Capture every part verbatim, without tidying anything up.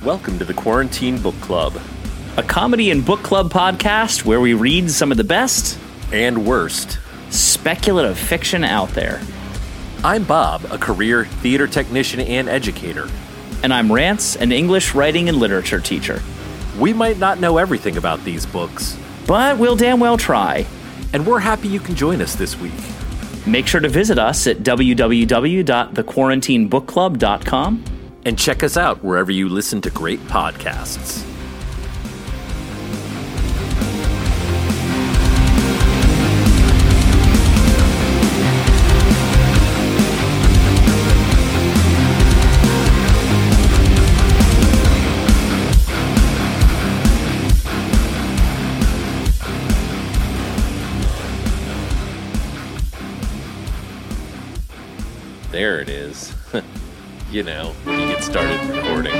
Welcome to the Quarantine Book Club, a comedy and book club podcast where we read some of the best and worst speculative fiction out there. I'm Bob, a career theater technician and educator. And I'm Rance, an English writing and literature teacher. We might not know everything about these books, but we'll damn well try. And we're happy you can join us this week. Make sure to visit us at w w w dot the quarantine book club dot com. And check us out wherever you listen to great podcasts. There it is. You know, when you get started recording.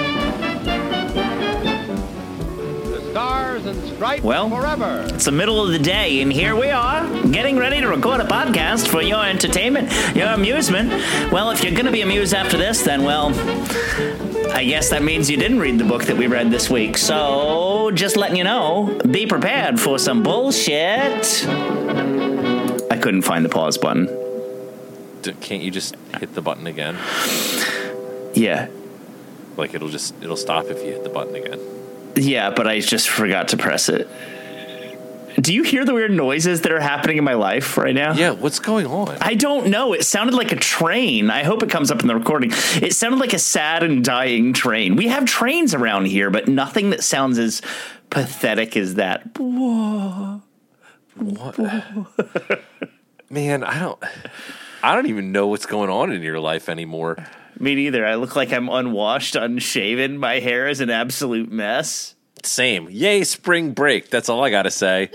The stars and stripes well, forever. It's the middle of the day, and here we are, getting ready to record a podcast for your entertainment, your amusement. Well, if you're going to be amused after this, then, well, I guess that means you didn't read the book that we read this week. So, just letting you know, be prepared for some bullshit. I couldn't find the pause button. Can't you just hit the button again? Yeah. Like it'll just, it'll stop if you hit the button again. Yeah, but I just forgot to press it. Do you hear the weird noises that are happening in my life right now? Yeah, what's going on? I don't know. It sounded like a train. I hope it comes up in the recording. It sounded like a sad and dying train. We have trains around here, but nothing that sounds as pathetic as that. What? Man, I don't... I don't even know what's going on in your life anymore. Me neither. I look like I'm unwashed, unshaven. My hair is an absolute mess. Same. Yay, spring break. That's all I got to say.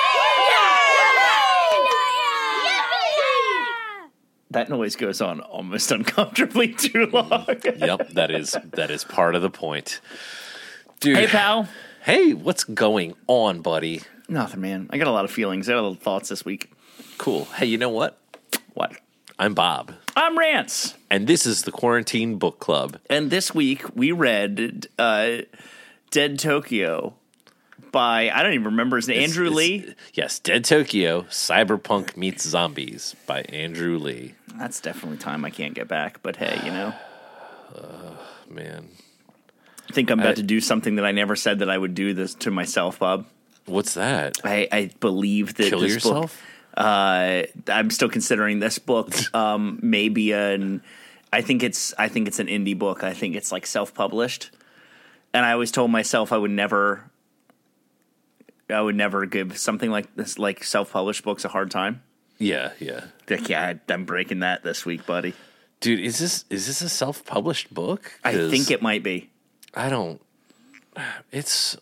That noise goes on almost uncomfortably too long. Yep, that is that is part of the point. Dude. Hey, pal. Hey, what's going on, buddy? Nothing, man. I got a lot of feelings. I got a lot of thoughts this week. Cool. Hey, you know what? What? I'm Bob. I'm Rance. And this is the Quarantine Book Club. And this week we read uh, Dead Tokyo by, I don't even remember his name, It's, Andrew it's, Lee. Yes, Dead Tokyo, Cyberpunk Meets Zombies by Andrew Lee. That's definitely time I can't get back, but hey, you know. Uh, man. I think I'm about I, to do something that I never said that I would do this to myself, Bob. What's that? I, I believe that Kill this yourself? book... Uh, I'm still considering this book um, maybe an. I think it's. I think it's an indie book. I think it's like self-published, and I always told myself I would never. I would never give something like this, like self-published books, a hard time. Yeah, yeah. Like, yeah, I, I'm breaking that this week, buddy. Dude, is this is this a self-published book? I think it might be. I don't. It's.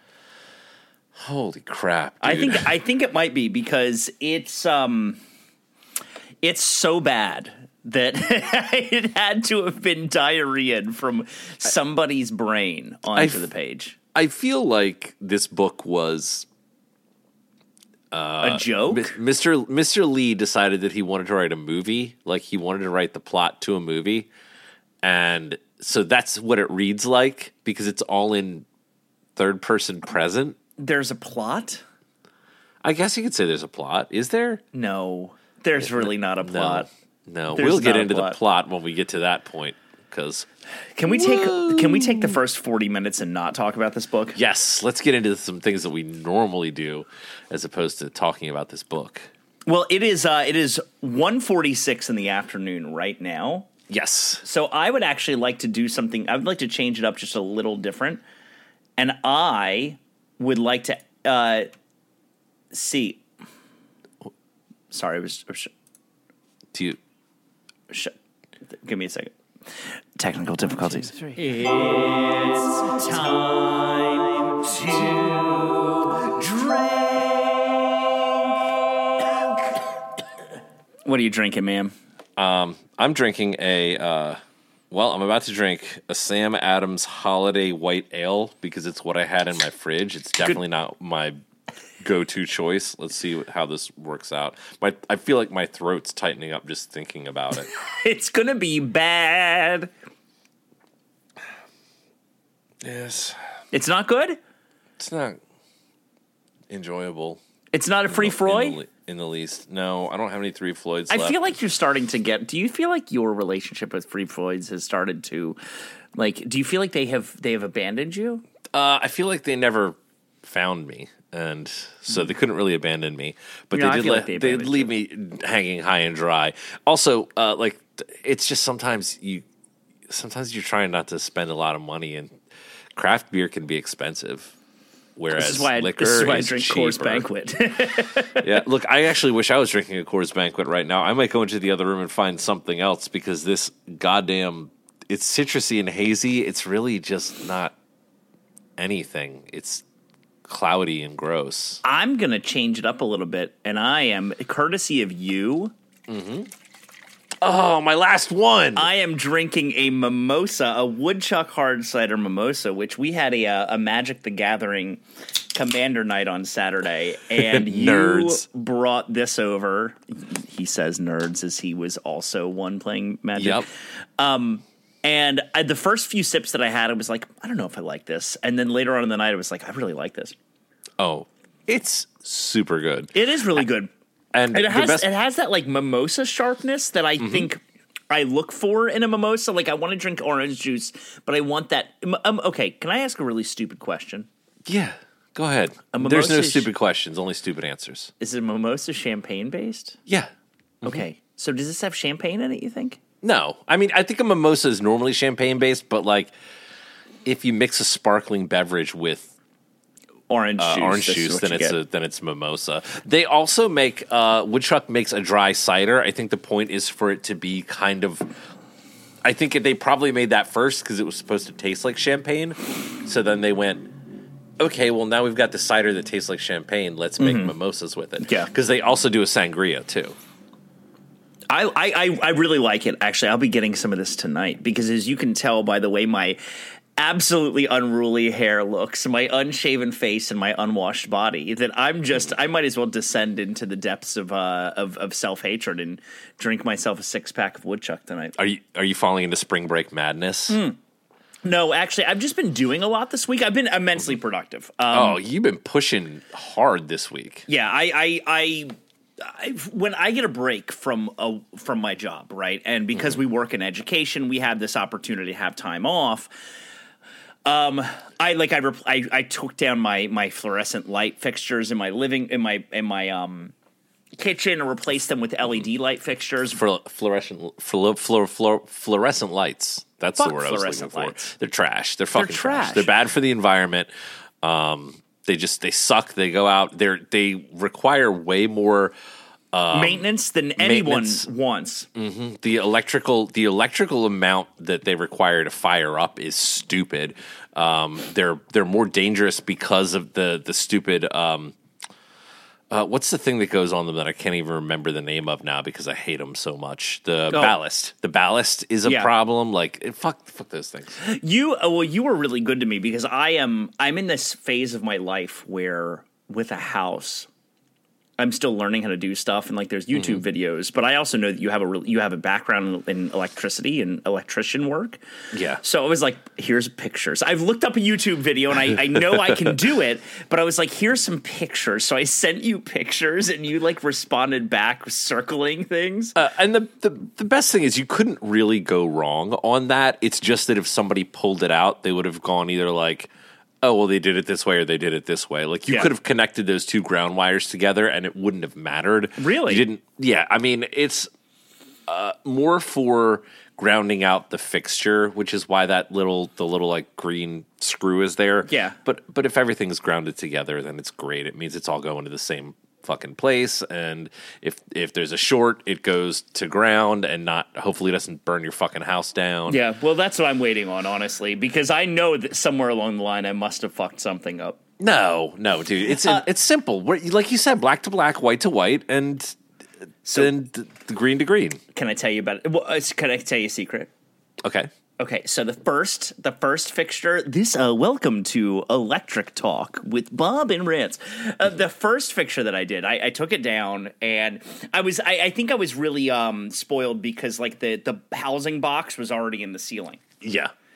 Holy crap, dude. I think I think it might be because it's um it's so bad that it had to have been diarrhea from somebody's brain onto the page. I feel like this book was uh, a joke. Mister Mister Lee decided that he wanted to write a movie, like he wanted to write the plot to a movie, and so that's what it reads like because it's all in third person present. There's a plot? I guess you could say there's a plot. Is there? No. There's really not a plot. No. no. There's we'll get not into the plot when we get to that point. Because Can we take can we take the first forty minutes and not talk about this book? Yes. Let's get into some things that we normally do as opposed to talking about this book. Well, it is uh, it is one forty-six in the afternoon right now. Yes. So I would actually like to do something. I would like to change it up just a little different. And I would like to uh, see. Sorry, it was. was Do you? Sh- give me a second. Technical difficulties. One, two, it's time to drink. What are you drinking, ma'am? Um, I'm drinking a. Uh, Well, I'm about to drink a Sam Adams Holiday White Ale because it's what I had in my fridge. It's definitely Good. not my go-to choice. Let's see what, how this works out. My, I feel like my throat's tightening up just thinking about it. It's gonna be bad. Yes. It's not good? It's not enjoyable. It's not a Free in, Floyd? In the, in the least. No, I don't have any Free Floyds I left. feel like you're starting to get... Do you feel like your relationship with Free Floyds has started to... Like, do you feel like they have they have abandoned you? Uh, I feel like they never found me, and so they couldn't really abandon me. But Yeah, I they did feel let, like they they abandoned leave me hanging high and dry. Also, uh, like it's just sometimes you sometimes you're trying not to spend a lot of money, and craft beer can be expensive. Whereas This is why I, liquor this is why I is drink cheaper. Coors Banquet. Yeah, look, I actually wish I was drinking a Coors Banquet right now. I might go into the other room and find something else because this goddamn, it's citrusy and hazy. It's really just not anything. It's cloudy and gross. I'm going to change it up a little bit, and I am, courtesy of you, Oh, my last one. I am drinking a mimosa, a woodchuck hard cider mimosa, which we had a, uh, a Magic the Gathering Commander night on Saturday, and you Nerds. brought this over. He says nerds as he was also one playing Magic. Yep. And I, the first few sips that I had, I was like, I don't know if I like this. And then later on in the night, I was like, I really like this. Oh, it's super good. It is really good. And, And it the has best, it has that like mimosa sharpness that I think I look for in a mimosa. Like I want to drink orange juice, but I want that. Um, okay, can I ask a really stupid question? yeah, go ahead. A There's no mimosa sh- stupid questions, only stupid answers. Is it mimosa champagne based? Yeah. Okay, so does this have champagne in it? You think? No, I mean, I think a mimosa is normally champagne based, but like if you mix a sparkling beverage with Orange uh, juice. orange this is juice, what then you it's get. a then it's mimosa. They also make uh, Woodchuck makes a dry cider. I think the point is for it to be kind of. I think they probably made that first because it was supposed to taste like champagne. So then they went, okay, well now we've got the cider that tastes like champagne. Let's make mimosas with it. Yeah. because they also do a sangria too. I, I, I I really like it, actually. I'll be getting some of this tonight because, as you can tell by the way my absolutely unruly hair looks, my unshaven face, and my unwashed body, that I'm just, I might as well descend into the depths of uh, of, of self-hatred and drink myself a six-pack of Woodchuck tonight. Are you are you falling into spring break madness? No, actually, I've just been doing a lot this week. I've been immensely productive. Um, Oh, you've been pushing hard this week. Yeah, I, I, I, I, when I get a break from a, from my job, right, and because we work in education, we have this opportunity to have time off. Um, I like I, repl- I I took down my my fluorescent light fixtures in my living in my in my um kitchen and replaced them with L E D light fixtures. For fluorescent fluor, fluor, fluor, fluorescent lights. That's Fuck the word I was looking fluorescent for. lights. They're trash. They're fucking trash. trash. They're bad for the environment. Um, they just they suck. They go out. They're they require way more. Maintenance than anyone maintenance. wants. The electrical the electrical amount that they require to fire up is stupid. Um, they're they're more dangerous because of the the stupid. Um, uh, what's the thing that goes on them that I can't even remember the name of now because I hate them so much? The Oh. ballast. The ballast is a Yeah. problem. Like it, fuck fuck those things. You uh, well, you were really good to me because I am I'm in this phase of my life where with a house, I'm still learning how to do stuff, and like there's YouTube videos, but I also know that you have a real, you have a background in electricity and electrician work. Yeah. So I was like, here's pictures. I've looked up a YouTube video and I, I know I can do it, but I was like, here's some pictures. So I sent you pictures and you like responded back circling things. Uh, and the, the the best thing is you couldn't really go wrong on that. It's just that if somebody pulled it out, they would have gone either like, oh, well, they did it this way or they did it this way. Like you Yeah. could have connected those two ground wires together and it wouldn't have mattered. Really? You didn't. Yeah. I mean, it's uh, more for grounding out the fixture, which is why that little the little like green screw is there. Yeah. But but if everything's grounded together, then it's great. It means it's all going to the same fucking place, and if if there's a short, it goes to ground and not hopefully doesn't burn your fucking house down. Yeah, well, that's what I'm waiting on, honestly, because I know that somewhere along the line I must have fucked something up. No, no, dude, it's Uh, it's simple. We're, like you said, black to black, white to white, and So- then d- the green to green. Can I tell you about it? Well, uh, can I tell you a secret? Okay. Okay, so the first, the first fixture. This, uh, welcome to Electric Talk with Bob and Rance. Uh, the first fixture that I did, I, I took it down, and I was, I, I think I was really um, spoiled because like the the housing box was already in the ceiling. Yeah.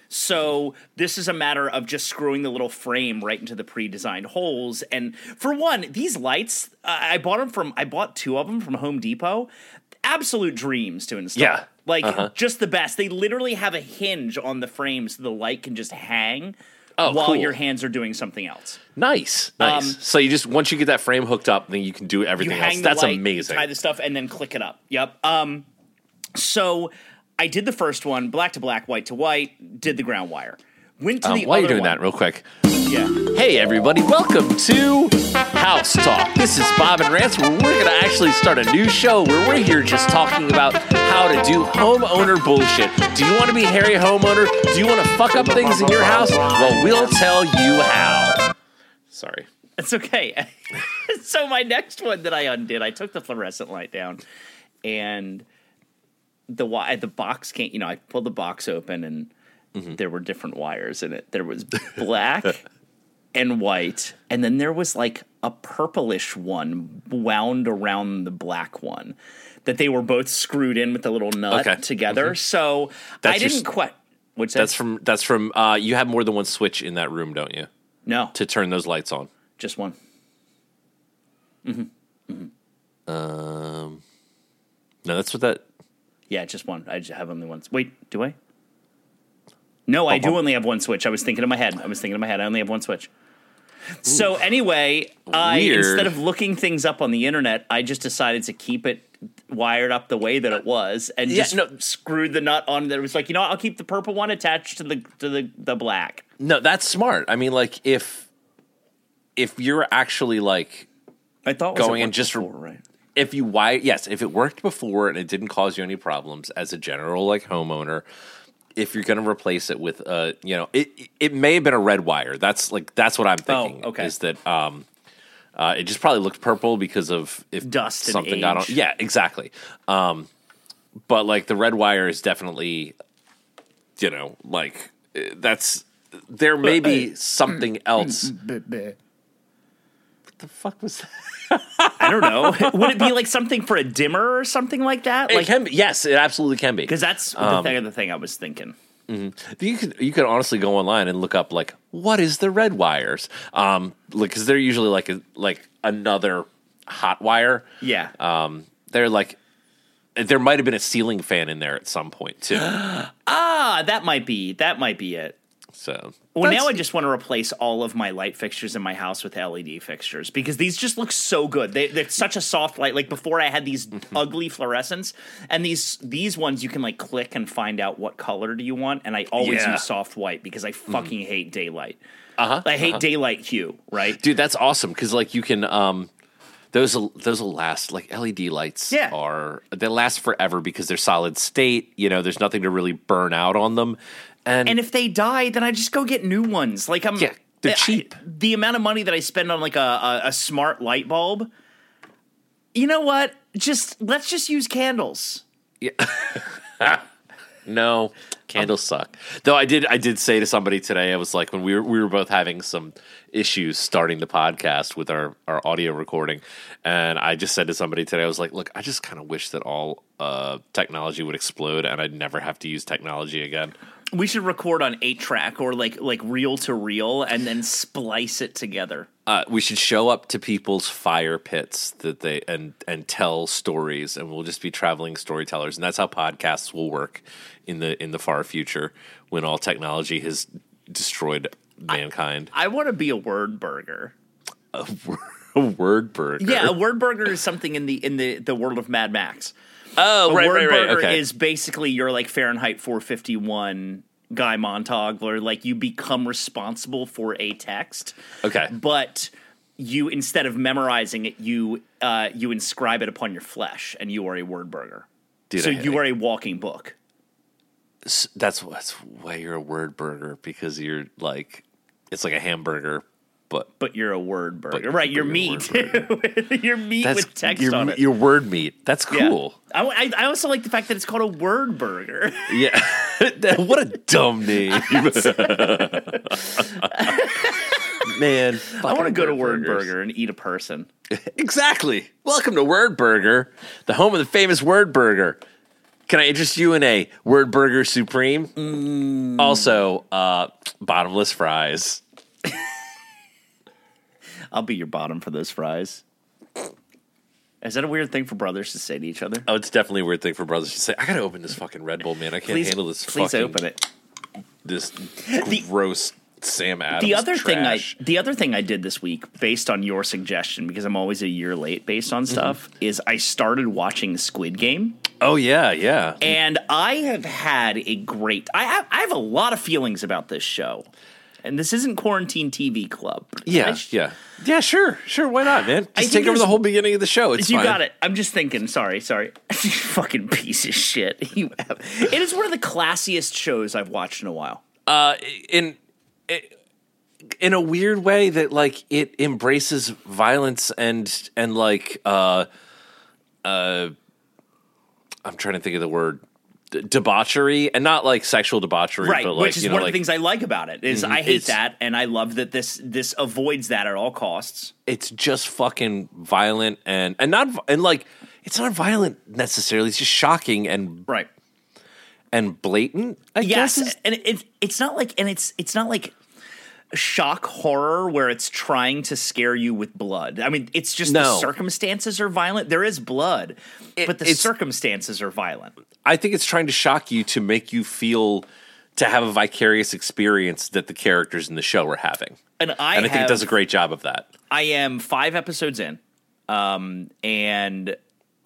So this is a matter of just screwing the little frame right into the pre-designed holes. And for one, these lights, uh, I bought them from, I bought two of them from Home Depot. Absolute dreams to install. Yeah. Like, uh-huh. just the best. They literally have a hinge on the frame so the light can just hang oh, while cool. your hands are doing something else. Nice, nice. Um, so you just, once you get that frame hooked up, then you can do everything you hang else. The That's light, amazing. You tie the stuff and then click it up. Yep. Um, so I did the first one, black to black, white to white, did the ground wire. Went to um, the while other you're doing one. that real quick. Yeah. Hey, everybody. Welcome to House Talk. This is Bob and Rance, where we're going to actually start a new show where we're here just talking about how to do homeowner bullshit. Do you want to be Harry homeowner? Do you want to fuck up things in your house? Well, we'll tell you how. Sorry. It's okay. So my next one that I undid, I took the fluorescent light down, and the wi- the box came, you know, I pulled the box open, and mm-hmm. there were different wires in it. There was black and white, and then there was like a purplish one wound around the black one that they were both screwed in with the little nut okay. together. Mm-hmm. So that's I didn't your, quite. What's that? That's from that's from. Uh, you have more than one switch in that room, don't you? No, to turn those lights on. Just one. Mm-hmm. Mm-hmm. Um. No, that's what that. Yeah, just one. I just have only one. Wait, do I? No, I do only have one switch. I was thinking in my head. I was thinking in my head. I only have one switch. Ooh. So anyway, I instead of looking things up on the internet, I just decided to keep it wired up the way that it was, and yeah, just no. screwed the nut on. That it was like, you know, I'll keep the purple one attached to the to the the black. No, that's smart. I mean, like if if you're actually like I thought going and just before, right. If you wire, yes, if it worked before and it didn't cause you any problems as a general like homeowner, if you're going to replace it with uh, you know, it it may have been a red wire. That's like that's what I'm thinking. Oh, okay. Is that um, uh, it just probably looked purple because of if dust something and got on. age. Yeah, exactly. Um, but like the red wire is definitely, you know, like that's there may be something else. What the fuck was that? I don't know. Would it be like something for a dimmer or something like that? It like, can be. Yes, it absolutely can be. Because that's um, the thing. The thing I was thinking. Mm-hmm. You could you could honestly go online and look up like what is the red wires? Um, because they're usually like a, like another hot wire. Yeah. Um, they're like there might have been a ceiling fan in there at some point too. ah, that might be that might be it. So. Well, now I just want to replace all of my light fixtures in my house with L E D fixtures because these just look so good. They, they're such a soft light. Like before, I had these ugly fluorescents, and these these ones you can like click and find out what color do you want. And I always Yeah. use soft white because I fucking mm. hate daylight. Uh huh. I hate uh-huh. daylight hue. Right, dude. That's awesome because like you can um, those will, those will last. Like L E D lights yeah. are they last forever because they're solid state. You know, there's nothing to really burn out on them. And, and if they die, then I just go get new ones. Like I'm, yeah, they're cheap. I, the amount of money that I spend on like a, a, a smart light bulb, you know what? Just let's just use candles. Yeah. No, candles um, suck. Though I did, I did say to somebody today, I was like, when we were we were both having some issues starting the podcast with our, our audio recording, and I just said to somebody today, I was like, look, I just kind of wish that all uh, technology would explode and I'd never have to use technology again. We should record on eight track or like like reel to reel and then splice it together. Uh, we should show up to people's fire pits that they and and tell stories, and we'll just be traveling storytellers, and that's how podcasts will work in the in the far future when all technology has destroyed mankind. I, I want to be a word burger. A, a word burger. Yeah, a word burger is something in the in the, the world of Mad Max. Oh, a right, word right, right. burger Okay. is basically your like Fahrenheit four fifty-one Guy Montag, where like you become responsible for a text. Okay, but you instead of memorizing it, you uh, you inscribe it upon your flesh, and you are a word burger. Dude, so I, you I, are a walking book. That's that's why you're a word burger, because you're like it's like a hamburger. But but you're a word burger, you're, right? You're meat. You're meat That's, with text your, on it. Your word meat. That's cool. Yeah. I, I also like the fact that it's called a word burger. Yeah. What a dumb name. Man, I want to go to Word burgers. Burger and eat a person. Exactly. Welcome to Word Burger, the home of the famous Word Burger. Can I interest you in a Word Burger Supreme? Mm. Also, uh, bottomless fries. I'll be your bottom for those fries. Is that a weird thing for brothers to say to each other? Oh, it's definitely a weird thing for brothers to say. I gotta open this fucking Red Bull, man. I can't please, handle this. Please fucking, open it. This the, gross Sam Adams. The other trash. thing I, the other thing I did this week, based on your suggestion, because I'm always a year late based on stuff, mm-hmm. is I started watching Squid Game. Oh yeah, yeah. And I have had a great. I have I have a lot of feelings about this show. And this isn't Quarantine T V Club. Yeah, sh- yeah. Yeah, sure. Sure, why not, man? Just take over the whole beginning of the show. It's You fine. got it. I'm just thinking, sorry, sorry. You fucking piece of shit. You have, it is one of the classiest shows I've watched in a while. Uh, in in a weird way that, like, it embraces violence and, and like, uh, uh, I'm trying to think of the word. Debauchery, and not like sexual debauchery, right? but like, which is you know, one like, of the things I like about it is mm-hmm, I hate that, and I love that this this avoids that at all costs. It's just fucking violent and and not and like it's not violent necessarily. It's just shocking and right and blatant. I yes, guess. and it, it's not like and it's it's not like shock horror where it's trying to scare you with blood. I mean, it's just no. the circumstances are violent. There is blood, it, but the circumstances are violent. I think it's trying to shock you to make you feel to have a vicarious experience that the characters in the show are having. And I, and I think have, it does a great job of that. I am five episodes in, um, and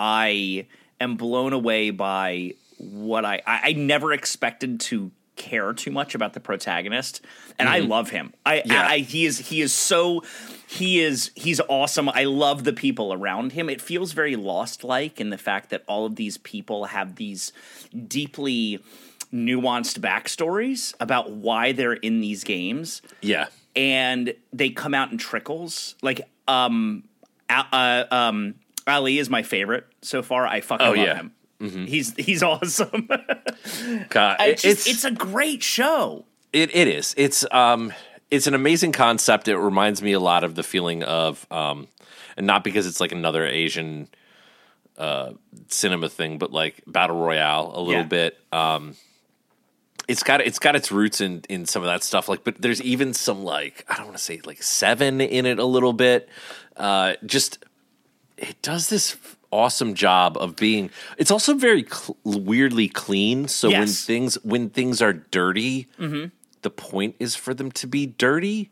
I am blown away by what I, I, I never expected to care too much about the protagonist, and mm-hmm. I love him. I, yeah. I, I he is he is so he is he's awesome. I love the people around him. It feels very Lost-like in the fact that all of these people have these deeply nuanced backstories about why they're in these games. Yeah, and they come out in trickles. Like um, uh, um, Ali is my favorite so far. I fucking oh, love yeah. him. Mm-hmm. He's he's awesome. God, just, it's it's a great show. It it is. It's um it's an amazing concept. It reminds me a lot of the feeling of um and not because it's like another Asian uh cinema thing, but like Battle Royale a little yeah. bit. Um it's got it's got its roots in in some of that stuff. Like, but there's even some like I don't want to say like Seven in it a little bit. Uh just it does this awesome job of being it's also very cl- weirdly clean, so yes. when things when things are dirty, mm-hmm. the point is for them to be dirty.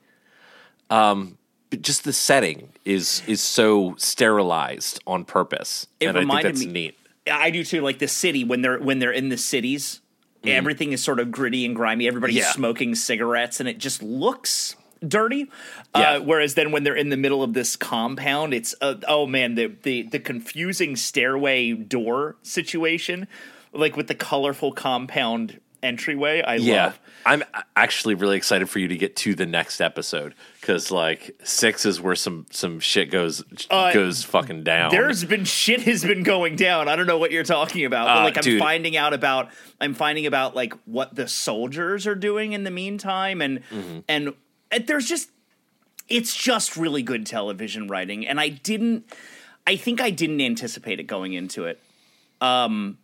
Um but just the setting is is so sterilized on purpose, it and I think that's me, neat. I do too. Like the city when they're when they're in the cities, mm-hmm. everything is sort of gritty and grimy. Everybody's yeah. smoking cigarettes, and it just looks dirty. Yeah. Uh, whereas then when they're in the middle of this compound, it's uh, oh man, the, the the confusing stairway door situation, like with the colorful compound entryway. I yeah. love. I'm actually really excited for you to get to the next episode because like six is where some some shit goes uh, goes fucking down. There's been shit has been going down. I don't know what you're talking about. But uh, like I'm dude. finding out about I'm finding about like what the soldiers are doing in the meantime, and mm-hmm. and. And there's just, it's just really good television writing. And I didn't, I think I didn't anticipate it going into it. Um,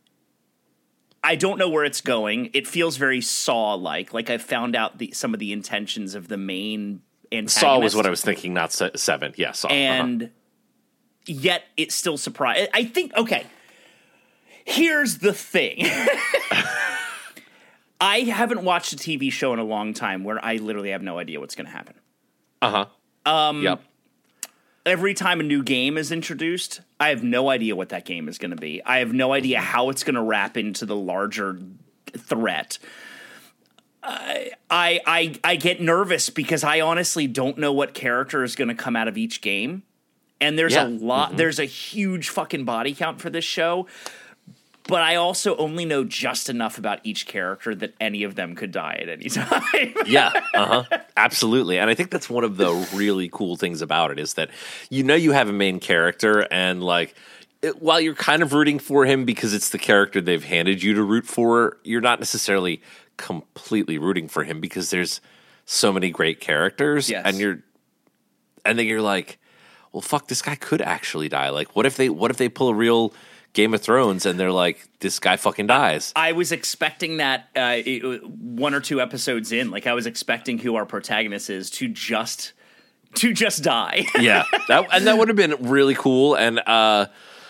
I don't know where it's going. It feels very Saw-like. Like I found out the, some of the intentions of the main antagonist. Saw was what I was thinking, not se- Seven. Yeah, Saw. And uh-huh. yet it's still surprised. I think, okay, here's the thing. I haven't watched a T V show in a long time where I literally have no idea what's going to happen. Uh-huh. Um, yep. Every time a new game is introduced, I have no idea what that game is going to be. I have no idea how it's going to wrap into the larger threat. I, I, I, I get nervous because I honestly don't know what character is going to come out of each game. And there's yeah. a lot, mm-hmm. there's a huge fucking body count for this show. But I also only know just enough about each character that any of them could die at any time. yeah, uh-huh. Absolutely. And I think that's one of the really cool things about it is that you know you have a main character and like it, while you're kind of rooting for him because it's the character they've handed you to root for, you're not necessarily completely rooting for him because there's so many great characters yes. and you're and then you're like, well fuck, this guy could actually die. Like what if they what if they pull a real Game of Thrones, and they're like, this guy fucking dies. I was expecting that uh, it, one or two episodes in, like I was expecting who our protagonist is to just to just die. Yeah, that, and that would have been really cool. And uh,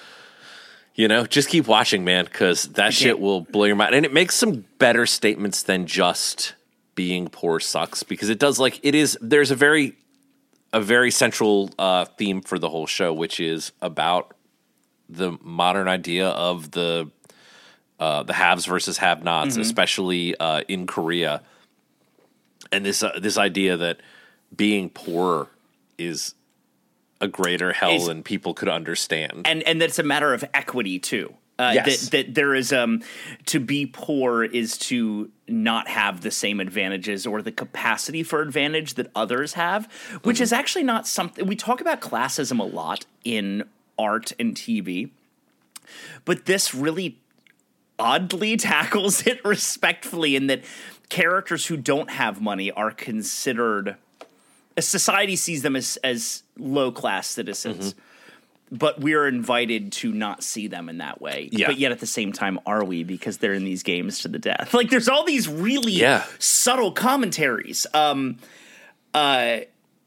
you know, just keep watching, man, because that shit will blow your mind, and it makes some better statements than just being poor sucks, because it does, like, it is. There's a very a very central uh, theme for the whole show, which is about the modern idea of the uh, the haves versus have-nots, mm-hmm. especially uh, in Korea, and this uh, this idea that being poor is a greater hell is, than people could understand, and and that's a matter of equity too. Uh, yes. that, that there is um to be poor is to not have the same advantages or the capacity for advantage that others have, which mm-hmm. is actually not something we talk about classism a lot in art and T V, but this really oddly tackles it respectfully in that characters who don't have money are considered, society sees them as, as low-class citizens, mm-hmm. but we're invited to not see them in that way. Yeah. But yet at the same time, are we? Because they're in these games to the death. Like, there's all these really yeah. subtle commentaries. Um, uh,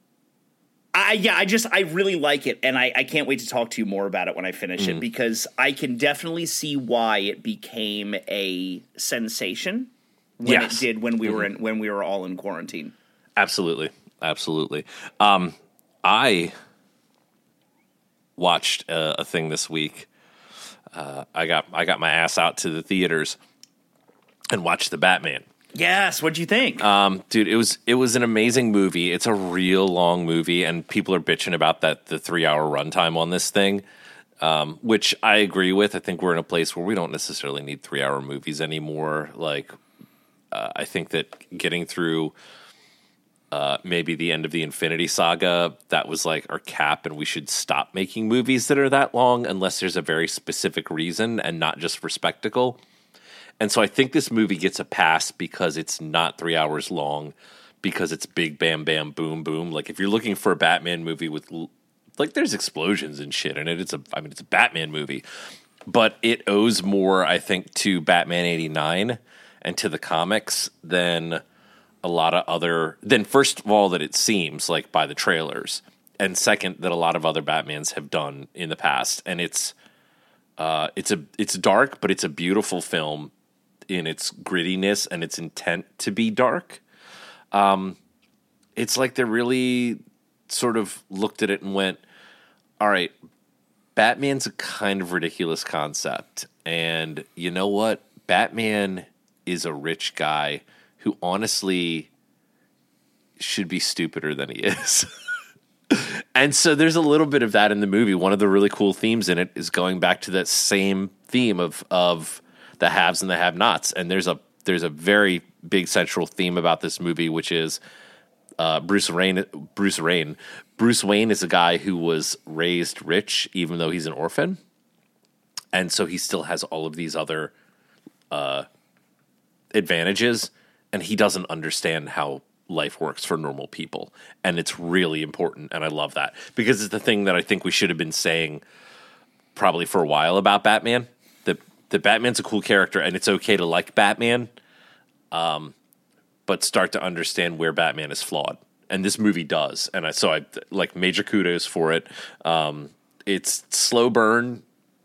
I yeah, I just, I really like it, and I, I can't wait to talk to you more about it when I finish mm. it, because I can definitely see why it became a sensation when yes. it did when we mm-hmm. were in, when we were all in quarantine. Absolutely, absolutely. Um, I watched a, a thing this week. Uh, I got I got my ass out to the theaters and watched The Batman. Yes, what'd you think? Um, dude, it was it was an amazing movie. It's a real long movie, and people are bitching about that the three hour runtime on this thing, um, which I agree with. I think we're in a place where we don't necessarily need three hour movies anymore. Like, uh, I think that getting through uh, maybe the end of the Infinity Saga, that was like our cap, and we should stop making movies that are that long unless there's a very specific reason and not just for spectacle. And so I think this movie gets a pass because it's not three hours long, because it's big, bam, bam, boom, boom. Like, if you're looking for a Batman movie with, like, there's explosions and shit in it. It's a, I mean, it's a Batman movie, but it owes more, I think, to Batman eighty-nine and to the comics than a lot of other, than first of all, that it seems like by the trailers, and second, that a lot of other Batmans have done in the past. And it's, uh, it's a, it's dark, but it's a beautiful film in its grittiness and its intent to be dark. Um, it's like they really sort of looked at it and went, all right, Batman's a kind of ridiculous concept. And you know what? Batman is a rich guy who honestly should be stupider than he is. And so there's a little bit of that in the movie. One of the really cool themes in it is going back to that same theme of, of, the haves and the have-nots, and there's a there's a very big central theme about this movie, which is uh, Bruce Wayne. Bruce Wayne. Bruce Wayne is a guy who was raised rich, even though he's an orphan, and so he still has all of these other uh, advantages, and he doesn't understand how life works for normal people, and it's really important, and I love that, because it's the thing that I think we should have been saying probably for a while about Batman. That Batman's a cool character, and it's okay to like Batman, um, but start to understand where Batman is flawed. And this movie does. And I, so I like major kudos for it. Um, it's slow burn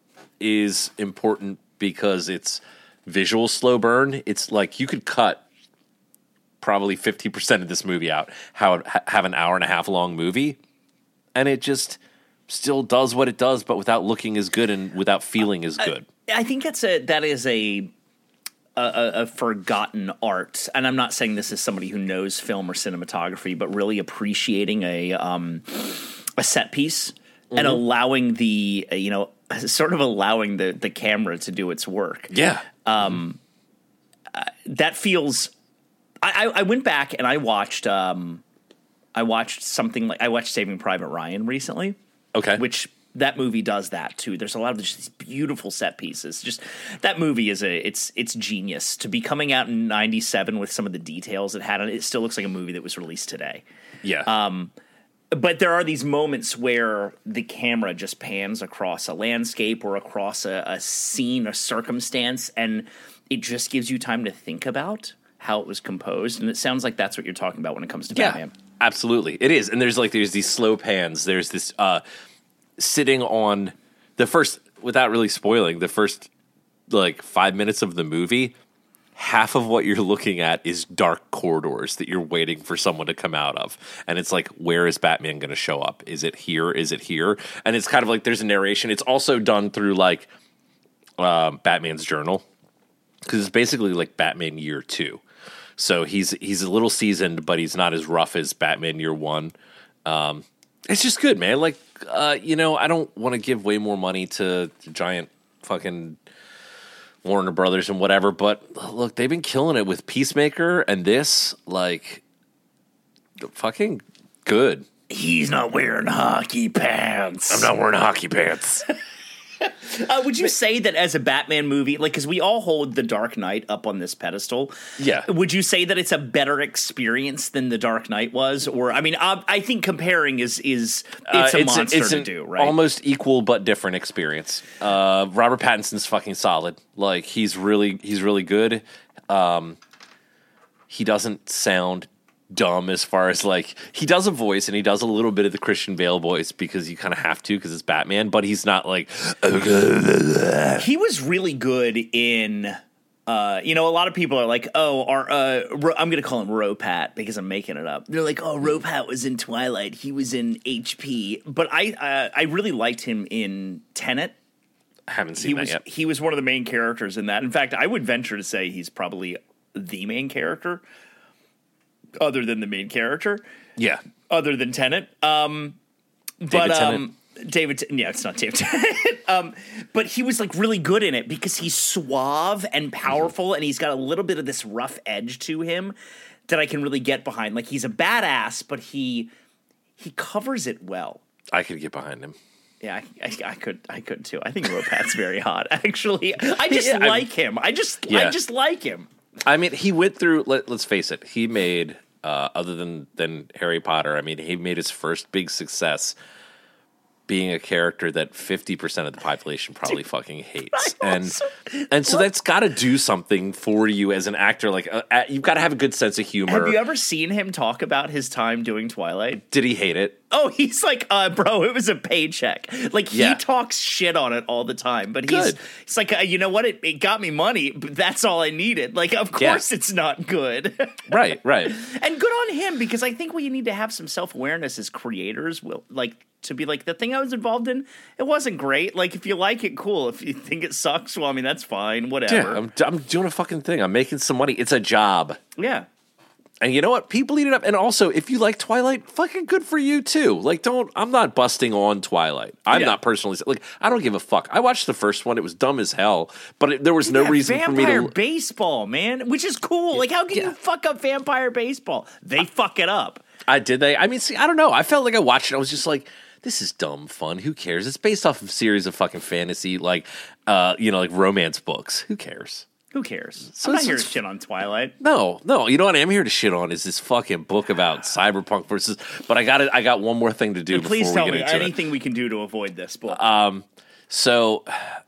is important because it's visual slow burn. It's like you could cut probably fifty percent of this movie out, how have an hour and a half long movie, and it just still does what it does, but without looking as good and without feeling as good. I, I think that's a that is a, a a forgotten art, and I'm not saying this as somebody who knows film or cinematography, but really appreciating a um, a set piece mm-hmm. and allowing the you know sort of allowing the the camera to do its work. Yeah, um, uh, that feels. I, I went back and I watched um, I watched something like I watched Saving Private Ryan recently. Okay. Which that movie does that too. There's a lot of just these beautiful set pieces. Just that movie is a it's it's genius. To be coming out in ninety-seven with some of the details it had on it, it still looks like a movie that was released today. Yeah. Um, but there are these moments where the camera just pans across a landscape or across a, a scene, a circumstance, and it just gives you time to think about how it was composed. And it sounds like that's what you're talking about when it comes to yeah, Batman. Absolutely. It is. And there's like, there's these slow pans. There's this uh, sitting on the first, without really spoiling, the first like five minutes of the movie, half of what you're looking at is dark corridors that you're waiting for someone to come out of. And it's like, where is Batman going to show up? Is it here? Is it here? And it's kind of like there's a narration. It's also done through like um, Batman's journal, because it's basically like Batman year two. So he's he's a little seasoned, but he's not as rough as Batman year one. Um, it's just good, man. Like, uh, you know, I don't want to give way more money to giant fucking Warner Brothers and whatever, but look, they've been killing it with Peacemaker and this, like, fucking good. He's not wearing hockey pants. I'm not wearing hockey pants. Uh, would you say that as a Batman movie, like, because we all hold The Dark Knight up on this pedestal, yeah, would you say that it's a better experience than The Dark Knight was? Or, I mean, I, I think comparing is is it's uh, a it's monster a, it's to an do, right? Almost equal but different experience. Uh, Robert Pattinson's fucking solid. Like, he's really he's really good. Um, he doesn't sound dumb as far as like he does a voice and he does a little bit of the Christian Bale voice because you kind of have to because it's Batman, but he's not like he was really good in uh you know, a lot of people are like, oh, our uh Ro- I'm gonna call him Ropat because I'm making it up. They're like, oh, Ropat was in Twilight, he was in H P, but I uh, I really liked him in Tenet. I haven't seen he that was yet. he was one of the main characters in that. In fact, I would venture to say he's probably the main character other than the main character. Yeah. Other than Tenet. Um, David but, Tennant. um, David, yeah, it's not David Tennant. um, but he was like really good in it because he's suave and powerful, mm-hmm. and he's got a little bit of this rough edge to him that I can really get behind. Like, he's a badass, but he, he covers it well. I could get behind him. Yeah, I, I, I could, I could too. I think Ropat's very hot. Actually, I just Yeah, like him. I just, Yeah. I just like him. I mean, he went through. Let, let's face it. He made, uh, other than than Harry Potter. I mean, he made his first big success being a character that fifty percent of the population probably Dude, fucking hates, and also, and so what? That's got to do something for you as an actor. Like, uh, you've got to have a good sense of humor. Have you ever seen him talk about his time doing Twilight? Did he hate it? Oh, he's like, uh, bro, it was a paycheck. Like, he yeah. talks shit on it all the time, but he's, good. he's like, uh, you know what? It, it got me money, but that's all I needed. Like, of course yeah. it's not good. Right, right. And good on him, because I think we need to have some self-awareness as creators, will like, to be like, the thing I was involved in, it wasn't great. Like, if you like it, cool. If you think it sucks, well, I mean, that's fine. Whatever. Yeah, I'm, I'm doing a fucking thing. I'm making some money. It's a job. Yeah. And you know what? People eat it up. And also, if you like Twilight, fucking good for you too. Like, don't. I'm not busting on Twilight. I'm yeah. not personally like. I don't give a fuck. I watched the first one. It was dumb as hell, but it, there was no yeah, reason for me to. Vampire baseball, man, which is cool. Like, how can yeah. you fuck up vampire baseball? They I, fuck it up. I did. They. I mean, see, I don't know. I felt like I watched it. I was just like, this is dumb fun. Who cares? It's based off of a series of fucking fantasy, like, uh, you know, like romance books. Who cares? Who cares? So I'm not here to shit on Twilight. No, no. You know what I'm here to shit on is this fucking book about cyberpunk versus. But I got it. I got one more thing to do. Before please tell we get me into anything it. we can do to avoid this book. Um, so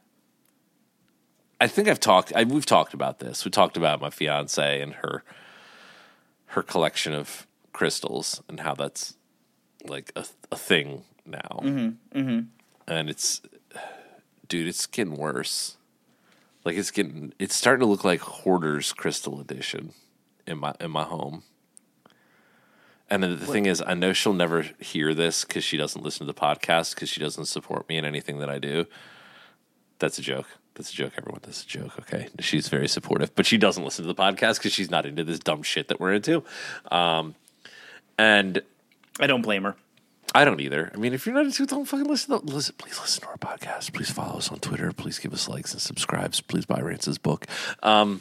I think I've talked. I, we've talked about this. We talked about my fiance and her her collection of crystals and how that's like a, a thing now. Mm-hmm, mm-hmm. And it's, dude, it's getting worse. Like, it's getting, it's starting to look like Hoarder's Crystal Edition in my in my home. And the, the thing is, I know she'll never hear this because she doesn't listen to the podcast because she doesn't support me in anything that I do. That's a joke. That's a joke, everyone. That's a joke, okay? She's very supportive, but she doesn't listen to the podcast because she's not into this dumb shit that we're into. Um, and I don't blame her. I don't either. I mean, if you're not into it, don't fucking listen. To, listen. Please listen to our podcast. Please follow us on Twitter. Please give us likes and subscribes. Please buy Rance's book. Um,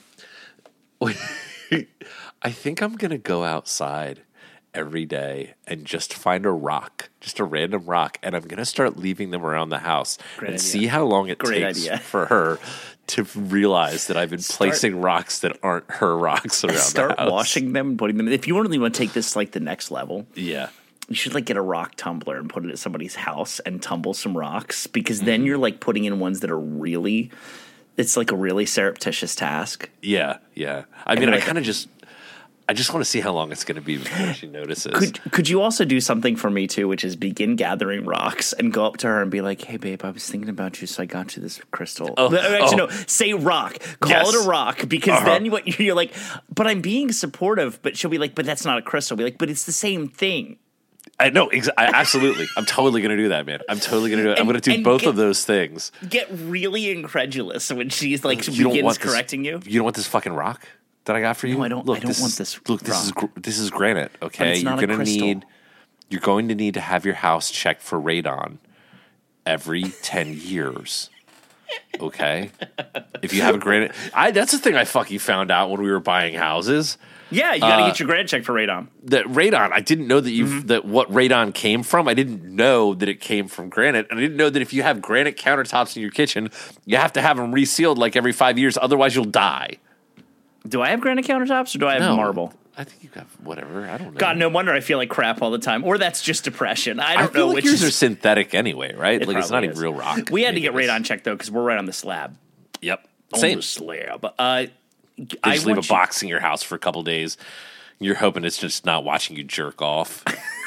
I think I'm going to go outside every day and just find a rock, just a random rock, and I'm going to start leaving them around the house Great and idea. see how long it Great takes idea. for her to realize that I've been start, placing rocks that aren't her rocks around start the house. Start washing them and putting them. If you really want to take this like the next level, yeah. you should like get a rock tumbler and put it at somebody's house and tumble some rocks, because then you're like putting in ones that are really, it's like a really surreptitious task. Yeah, yeah. I And mean, I like- kind of just, I just want to see how long it's going to be before she notices. Could could you also do something for me too, which is begin gathering rocks and go up to her and be like, "Hey, babe, I was thinking about you, so I got you this crystal." Oh, But, actually, oh. no, say rock. Call Yes. it a rock, because Uh-huh. then what you're like, but I'm being supportive. But she'll be like, "But that's not a crystal." I'll be like, "But it's the same thing." I know, exa- I, absolutely. I'm totally going to do that, man. I'm totally going to do it. I'm And- going to do and both get- of those things. Get really incredulous when she's like You don't begins want this- correcting you. You don't want this fucking rock that I got for you? No, I don't- Look, I don't this want is- this Look, this is rock. gr- this is granite. Okay, it's not you're a gonna crystal. need. You're going to need to have your house checked for radon every ten years. Okay, if you have a granite, I that's the thing I fucking found out when we were buying houses. Yeah, you got to Uh, get your granite checked for radon. That radon, I didn't know that you Mm-hmm. that what radon came from. I didn't know that it came from granite, and I didn't know that if you have granite countertops in your kitchen, you have to have them resealed like every five years. Otherwise, you'll die. Do I have granite countertops or do I have No, marble? I think you got whatever. I don't know. God, no wonder I feel like crap all the time. Or that's just depression. I I don't feel know like which yours is. are synthetic anyway, right? It Like it's not probably even is. real rock. We had to get Maybe it radon is. checked though, because we're right on the slab. Yep. On Same. the slab. Uh, They I just leave a want you- box in your house for a couple days. You're hoping it's just not watching you jerk off.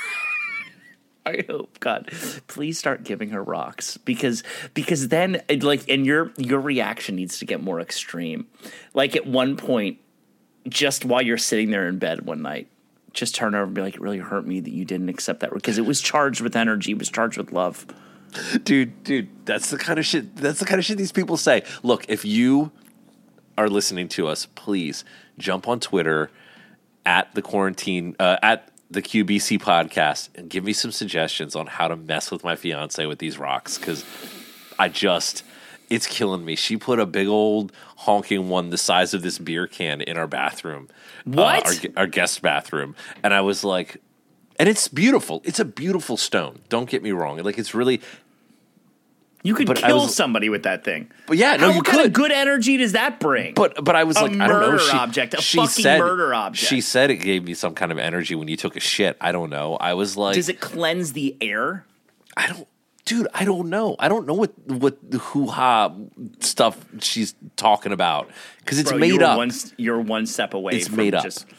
I hope, God, please start giving her rocks, because because then it, like, and your your reaction needs to get more extreme. Like at one point, just while you're sitting there in bed one night, just turn over and be like, "It really hurt me that you didn't accept that," because it was charged with energy, it was charged with love. dude, dude, that's the kind of shit. That's the kind of shit these people say. Look, if you are listening to us, please jump on Twitter at the quarantine uh, at the Q B C podcast and give me some suggestions on how to mess with my fiance with these rocks, because I just it's killing me. She put a big old honking one the size of this beer can in our bathroom, What? uh, our, our guest bathroom, and I was like, and it's beautiful. It's a beautiful stone. Don't get me wrong. Like it's really. You could But I kill was- somebody with that thing. But yeah, no, How, you what kind of could. good energy does that bring? But but I was A like, I don't know. murder She, object, a she fucking said, murder object. She said it gave me some kind of energy when you took a shit. I don't know. I was like, Does it cleanse the air? I don't, dude. I don't know. I don't know what what the hoo ha stuff she's talking about, because it's Bro, made you're up. One, you're one step away. It's from made up. Just,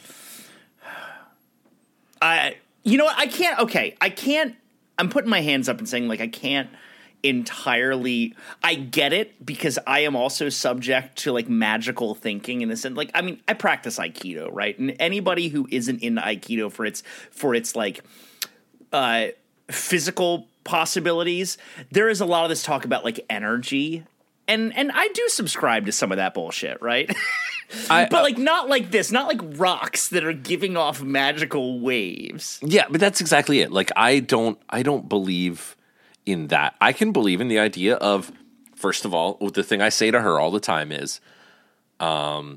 I, you know what? I can't. Okay, I can't. I'm putting my hands up and saying like I can't entirely. I get it, because I am also subject to like magical thinking in the sense. Like, I mean, I practice Aikido, right? And anybody who isn't into Aikido for its for its like uh, physical possibilities, there is a lot of this talk about like energy. And and I do subscribe to some of that bullshit, right? I, But like not like this, not like rocks that are giving off magical waves. yeah, but that's exactly it. Like I don't, I don't believe in that. I can believe in the idea of, first of all, the thing I say to her all the time is, um,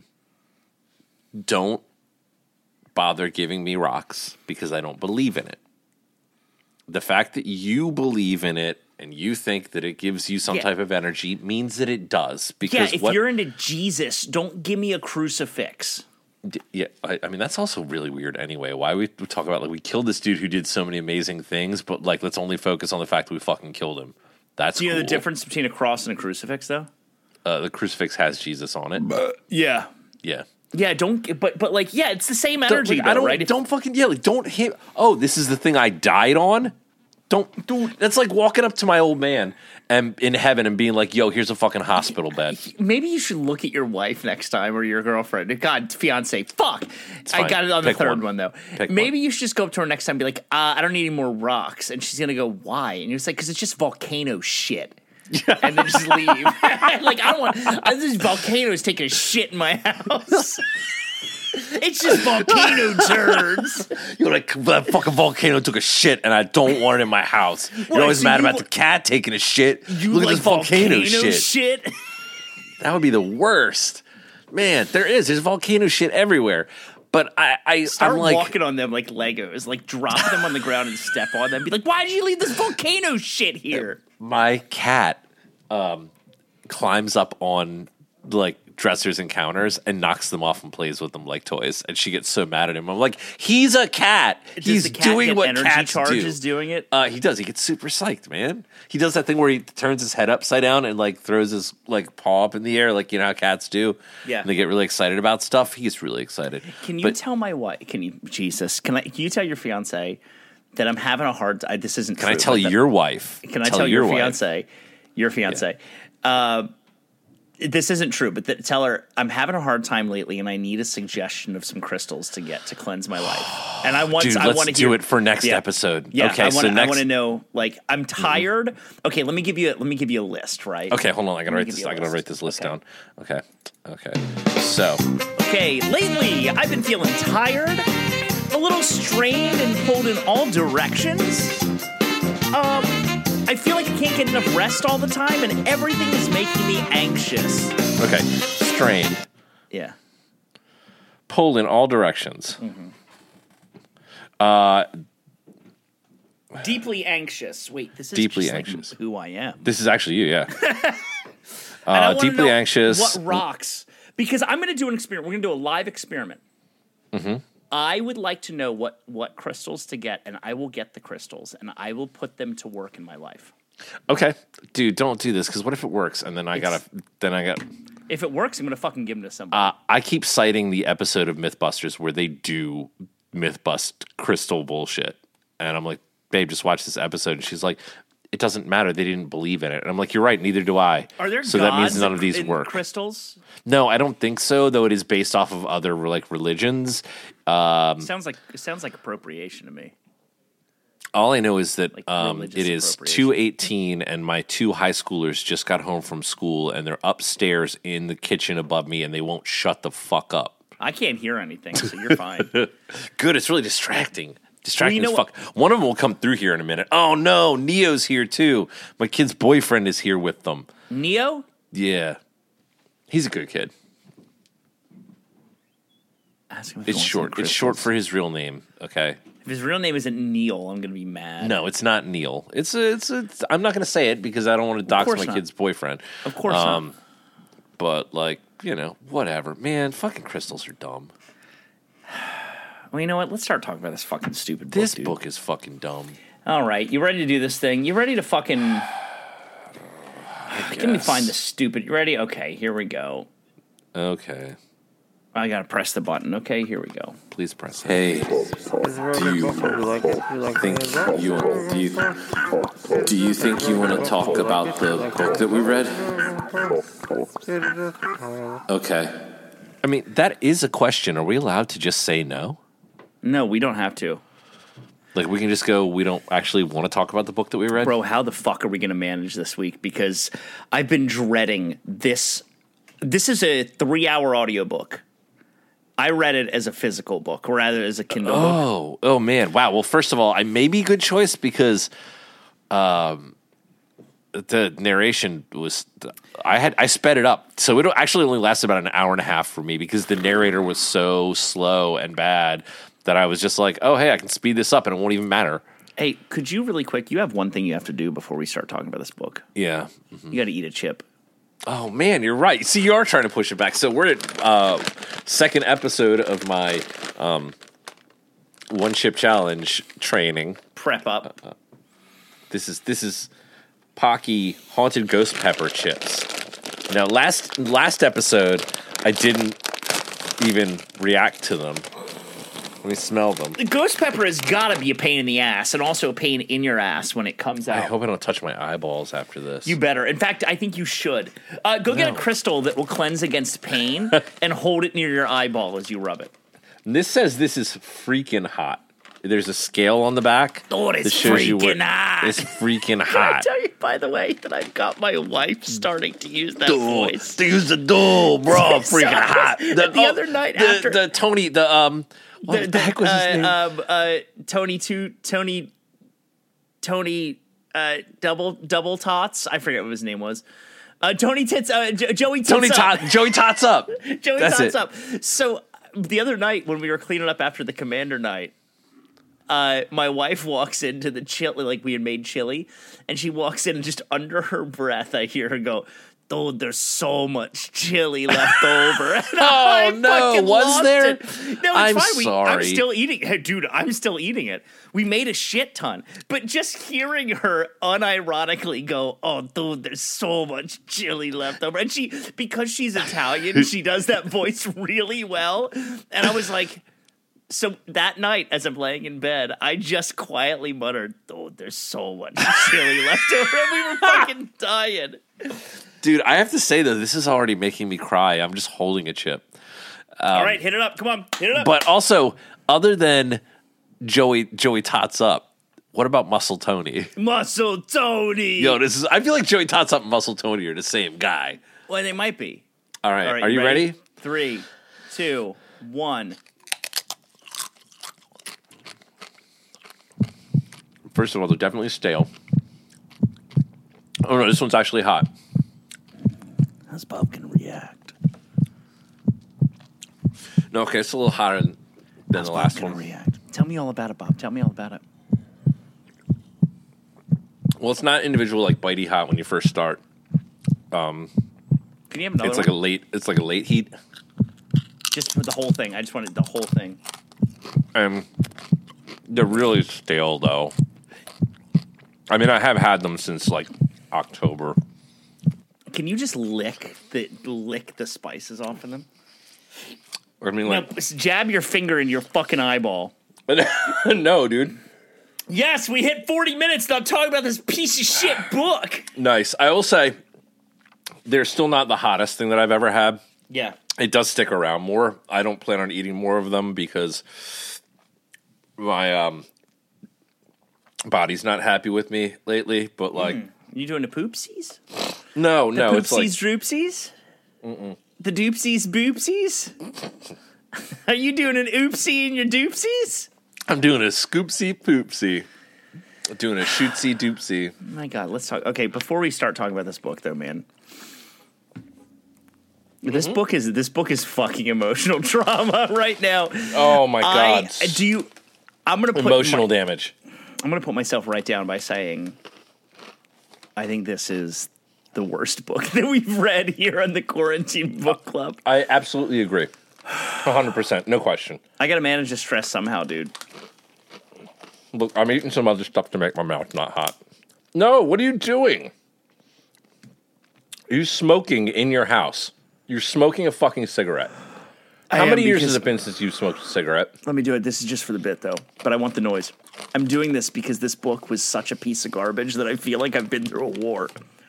don't bother giving me rocks because I don't believe in it. The fact that you believe in it and you think that it gives you some Yeah. type of energy means that it does. Yeah, Because if what, you're into Jesus, don't give me a crucifix. D- Yeah, I, I mean that's also really weird. Anyway, why we we talk about like we killed this dude who did so many amazing things, but like let's only focus on the fact that we fucking killed him. That's Do you know the cool. difference between a cross and a crucifix, though? Uh, the crucifix has Jesus on it. Yeah. Yeah, Yeah, don't. But but like, yeah, it's the same Don't- energy, like, though, I don't right? If- don't fucking yeah. Like don't hit. Oh, this is the thing I died on. Don't dude. That's like walking up to my old man and in heaven and being like, "Yo, here's a fucking hospital bed." Maybe you should look at your wife next time, or your girlfriend. God, fiance. Fuck. I fine. got it on the Pick third one. one, though. Pick Maybe one. you should just go up to her next time and be like, uh, I don't need any more rocks. And she's going to go, why? And you're just like, because it's just volcano shit. And then just leave. Like, I don't want, uh, this volcano's taking a shit in my house. It's just volcano turds. You're like, that fucking volcano took a shit and I don't want it in my house. You're What, always so mad you about li- the cat taking a shit. You Look like at this volcano, shit. shit? That would be the worst. Man, there is. There's volcano shit everywhere. But I, I Start I'm like, walking on them like Legos. Like, drop them on the ground and step on them. Be like, why did you leave this volcano shit here? my cat um, climbs up on like dressers and counters and knocks them off and plays with them like toys. And she gets so mad at him. I'm like, he's a cat. Does he's the cat doing get what energy cats charges do. doing it? Uh, he does. He gets super psyched, man. He does that thing where he turns his head upside down and like throws his like paw up in the air, like you know how cats do. Yeah. And they get really excited about stuff. He gets really excited. Can you But- tell my wife? Can you, Jesus? Can I? Can you tell your fiance that I'm having a hard time? This isn't. Can true, I tell but that- your wife? Can I tell, your, wife. fiance? Your fiance. Uh, this isn't true, but th- tell her I'm having a hard time lately, and I need a suggestion of some crystals to get to cleanse my life. And I want, Dude, I let's want to do hear, it for next yeah. episode. Yeah, okay, I want so next. I want to know. Like, I'm tired. Mm-hmm. Okay, let me give you. Let me give you a list. Right. Okay, hold on. I gotta Let me write give this. you a I gotta list. write this list Okay. down. Okay. Okay. So. Okay, lately I've been feeling tired, a little strained and pulled in all directions. Um, I feel like I can't get enough rest all the time, and everything is making me anxious. Okay. Strained. Yeah. Pulled in all directions. Mm-hmm. Uh, Deeply anxious. Wait, this is Deeply just anxious. like who I am. this is actually you, yeah. And I uh, wanna deeply know anxious. What rocks? Because I'm going to do an experiment. We're going to do a live experiment. Mm-hmm. I would like to know what what crystals to get, and I will get the crystals, and I will put them to work in my life. Okay, dude, don't do this because what if it works and then I It's- gotta, then I got. If it works, I'm going to fucking give them to somebody. Uh, I keep citing the episode of MythBusters where they do MythBust crystal bullshit, and I'm like, babe, just watch this episode. And she's like, it doesn't matter. They didn't believe in it. And I'm like, you're right. Neither do I. Are there so gods that means none of in- these in work. crystals? No, I don't think so. Though it is based off of other like religions. Um, Sounds like it sounds like appropriation to me. all I know is that Like um, religious it is appropriation. two eighteen, and my two high schoolers just got home from school, and they're upstairs in the kitchen above me, and they won't shut the fuck up. I can't hear anything, so you're fine. Good. It's really distracting. Distracting Well, you know as fuck. One of them will come through here in a minute. Oh no, Neo's here too. My kid's boyfriend is here with them. Neo? Yeah, he's a good kid. Ask him if he It's wants short. some It's short crystals. for his real name. Okay. If his real name isn't Neil, I'm gonna be mad. No, it's not Neil. It's a, it's a, it's I'm not going to say it because I don't want to dox course my not. kid's boyfriend. Of course Um, not. But like, you know, whatever. Man, fucking crystals are dumb. Well, you know what? Let's start talking about this fucking stupid book. This dude. book is fucking dumb. All right, you ready to do this thing? You ready to fucking? Let me guess. find the stupid. You ready? Okay, here we go. Okay. I gotta press the button. Okay, here we go. Please press it. Hey, do you think you do you, do you think you want to talk about the book that we read? Okay. I mean, that is a question. Are we allowed to just say no? No, we don't have to, Like, we can just go, we don't actually want to talk about the book that we read? bro. How the fuck are we gonna manage this week? Because I've been dreading this. This is a three-hour audiobook. I read it as a physical book, or rather as a Kindle book. Oh, oh man. Wow. Well, first of all, I may be a good choice because um, the narration was, I had, I sped it up. So it actually only lasted about an hour and a half for me because the narrator was so slow and bad that I was just like, oh, hey, I can speed this up and it won't even matter. Hey, could you really quick? You have one thing you have to do before we start talking about this book. Yeah. You got to eat a chip. Oh man, you're right. See, you are trying to push it back. So we're at uh, second episode of my um, one chip challenge training. Prep up. This is this is Pocky haunted ghost pepper chips. Now, last last episode, I didn't even react to them. Let me smell them. The ghost pepper has got to be a pain in the ass, and also a pain in your ass when it comes I out. hope I don't touch my eyeballs after this. You better. In fact, I think you should. Uh, go get a No. crystal that will cleanse against pain, and hold it near your eyeball as you rub it. This says this is freaking hot. There's a scale on the back. Oh, it's that shows you freaking what- hot. It's freaking Can I hot. tell you, by the way, that I've got my wife starting to use that voice? Use the door, bro. So, Freaking hot. the other night the, after- the Tony, the um, what the, The- heck was his uh, name? Um, uh, Tony two, Tony, Tony, uh, double double tots. I forget what his name was. Uh, Tony Tits, uh, Jo- Joey Tits Tony up. Tot, Joey Tots up. Joey That's Tots it. up. So the other night when we were cleaning up after the Commander night, uh, my wife walks into the chili, like we had made chili, and she walks in and just under her breath, I hear her go, dude, there's so much chili left over. Oh, no. Was there? It. No, it's I'm fine. We, sorry. I'm still eating it. Dude, I'm still eating it. We made a shit ton. But just hearing her unironically go, oh, dude, there's so much chili left over. And she, because she's Italian, she does that voice really well. And I was like, so that night, as I'm laying in bed, I just quietly muttered, oh, there's so much chili left over. And we were fucking dying. Dude, I have to say, though, this is already making me cry. I'm just holding a chip. Um, All right, hit it up. Come on, hit it up. But also, other than Joey Joey Tots Up, what about Muscle Tony? Muscle Tony. Yo, this is. I feel like Joey Tots Up and Muscle Tony are the same guy. Well, they might be. All right, All right are you ready? ready? Three, two, one. First of all, they're definitely stale. Oh no, this one's actually hot. How's Bob gonna react? No, okay, it's a little hotter than, than How's the Bob last gonna one. React? Tell me all about it, Bob. Tell me all about it. Well, it's not individual like bitey hot when you first start. Um, Can you have another it's one? like a late. It's like a late heat. Just for the whole thing. I just wanted the whole thing. Um, they're really stale though. I mean, I have had them since like October. Can you just lick the lick the spices off of them? I mean, like, now, jab your finger in your fucking eyeball. No, dude. Yes, we hit forty minutes. Now talking about this piece of shit book. Nice. I will say, they're still not the hottest thing that I've ever had. Yeah. It does stick around more. I don't plan on eating more of them because my um, body's not happy with me lately. But like, mm. You doing the poopsies? No, the no. Poopsies, it's like droopsies? Mm-mm. The doopsies, boopsies? Are you doing an oopsie in your doopsies? I'm doing a scoopsy poopsy. I'm doing a shootsy doopsy. My God, let's talk. Okay, before we start talking about this book, though, man. Mm-hmm. This book is this book is fucking emotional trauma right now. Oh my God! I, do you? I'm gonna put emotional my, damage. I'm gonna put myself right down by saying, I think this is the worst book that we've read here on the Quarantine Book Club. I absolutely agree. one hundred percent, no question. I gotta manage the stress somehow, dude. Look, I'm eating some other stuff to make my mouth not hot. No, what are you doing? Are you smoking in your house? You're smoking a fucking cigarette. I How many years because, has it been since you smoked a cigarette? Let me do it. This is just for the bit, though. But I want the noise. I'm doing this because this book was such a piece of garbage that I feel like I've been through a war.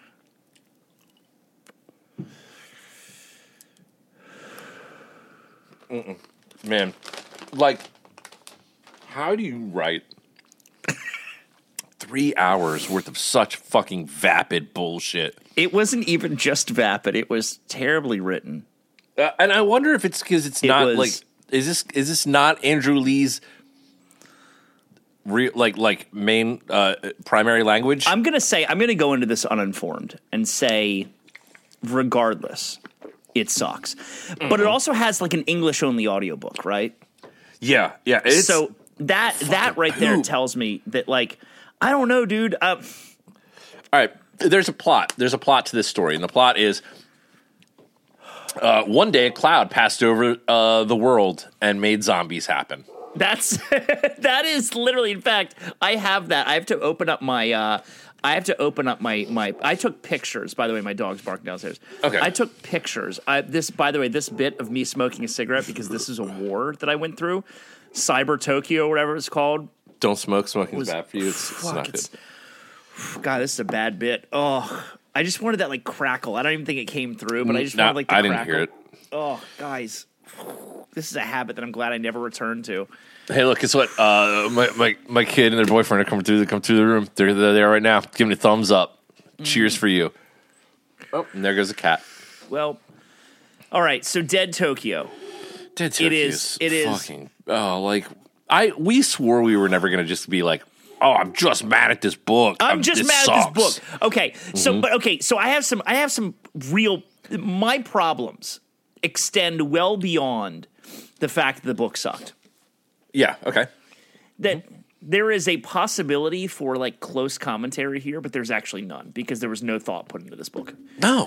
Mm-mm. Man, like, how do you write three hours worth of such fucking vapid bullshit? It wasn't even just vapid. It was terribly written. Uh, and I wonder if it's because it's it not was, like is this is this not Andrew Lee's real like like main uh, primary language? I'm gonna say I'm gonna go into this uninformed and say, regardless, it sucks. Mm-hmm. But it also has like an English only audiobook, right? Yeah, yeah. It's so that that right poop. there tells me that like I don't know, dude. Uh, All right, there's a plot. There's a plot to this story, and the plot is. Uh, one day, a cloud passed over uh, the world and made zombies happen. That's that is literally. In fact, I have that. I have to open up my. Uh, I have to open up my my. I took pictures. By the way, my dog's barking downstairs. Okay. I took pictures. I, this, by the way, this bit of me smoking a cigarette because this is a war that I went through. Cyber Tokyo, whatever it's called. Don't smoke. Smoking is was, bad for you. It's, it's not it's, good. God, this is a bad bit. Oh. I just wanted that like crackle. I don't even think it came through, but I just no, wanted like the I crackle. didn't hear it. Oh, guys, this is a habit that I'm glad I never returned to. Hey, look, guess what? Uh, my, my my kid and their boyfriend are coming through. They come through the room. They're, they're there right now. Give me a thumbs up. Mm. Cheers for you. Oh, and there goes a cat. Well, all right. So, Dead Tokyo. Dead Tokyo. It is. It is. Fucking. Oh, like I. We swore we were never going to just be like. Oh, I'm just mad at this book. I'm, I'm just this mad sucks. at this book. Okay, so mm-hmm. but okay, so I have some. I have some real. My problems extend well beyond the fact that the book sucked. Yeah. Okay. That mm-hmm. there is a possibility for like close commentary here, but there's actually none because there was no thought put into this book. No.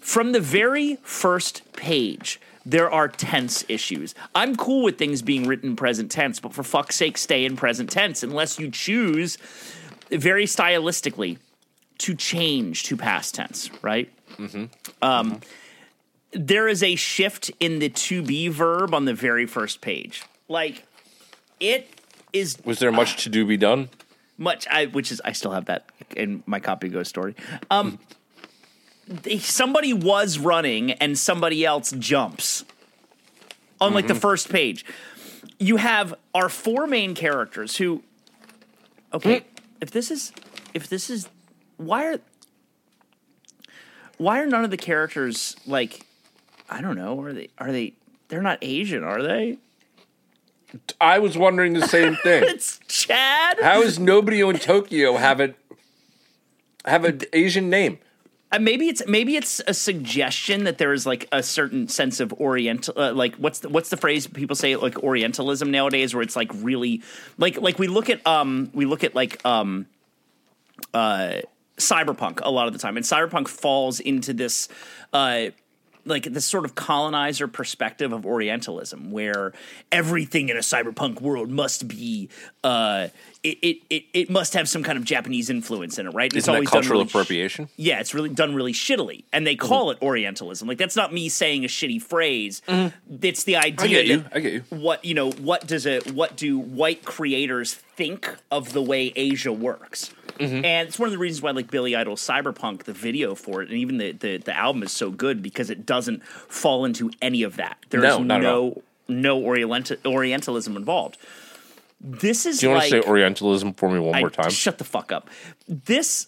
from the very first page, there are tense issues. I'm cool with things being written in present tense, but for fuck's sake, stay in present tense unless you choose very stylistically to change to past tense, right? Mm-hmm. Um, mm-hmm. There is a shift in the to be verb on the very first page. Like, it is... Was there much uh, to do be done? Much, I, which is, I still have that in my copy of Ghost Story. Um, they, somebody was running and somebody else jumps on mm-hmm. like the first page. You have our four main characters who, okay, mm. if this is, if this is, why are, why are none of the characters like, I don't know, are they, are they, they're not Asian, are they? I was wondering the same thing. It's Chad. How is nobody in Tokyo have a have an Asian name? Uh, maybe it's maybe it's a suggestion that there is like a certain sense of Oriental, uh, like what's the, what's the phrase people say, like Orientalism nowadays, where it's like really like like we look at um we look at like um uh cyberpunk a lot of the time, and cyberpunk falls into this uh. like this sort of colonizer perspective of Orientalism, where everything in a cyberpunk world must be, uh, it, it, it, it must have some kind of Japanese influence in it, right? And Isn't it's always that cultural done really appropriation? Sh- yeah, it's really done really shittily, and they call mm-hmm. it Orientalism. Like, that's not me saying a shitty phrase. Mm-hmm. It's the idea. I get you. That I get you. What you know? What does a what do white creators think of the way Asia works? Mm-hmm. And it's one of the reasons why, like, Billy Idol's Cyberpunk, the video for it, and even the, the, the album is so good, because it doesn't fall into any of that. There's no, no no Orient- Orientalism involved. This is. Do you like, want to say Orientalism for me one I, more time? Shut the fuck up. This.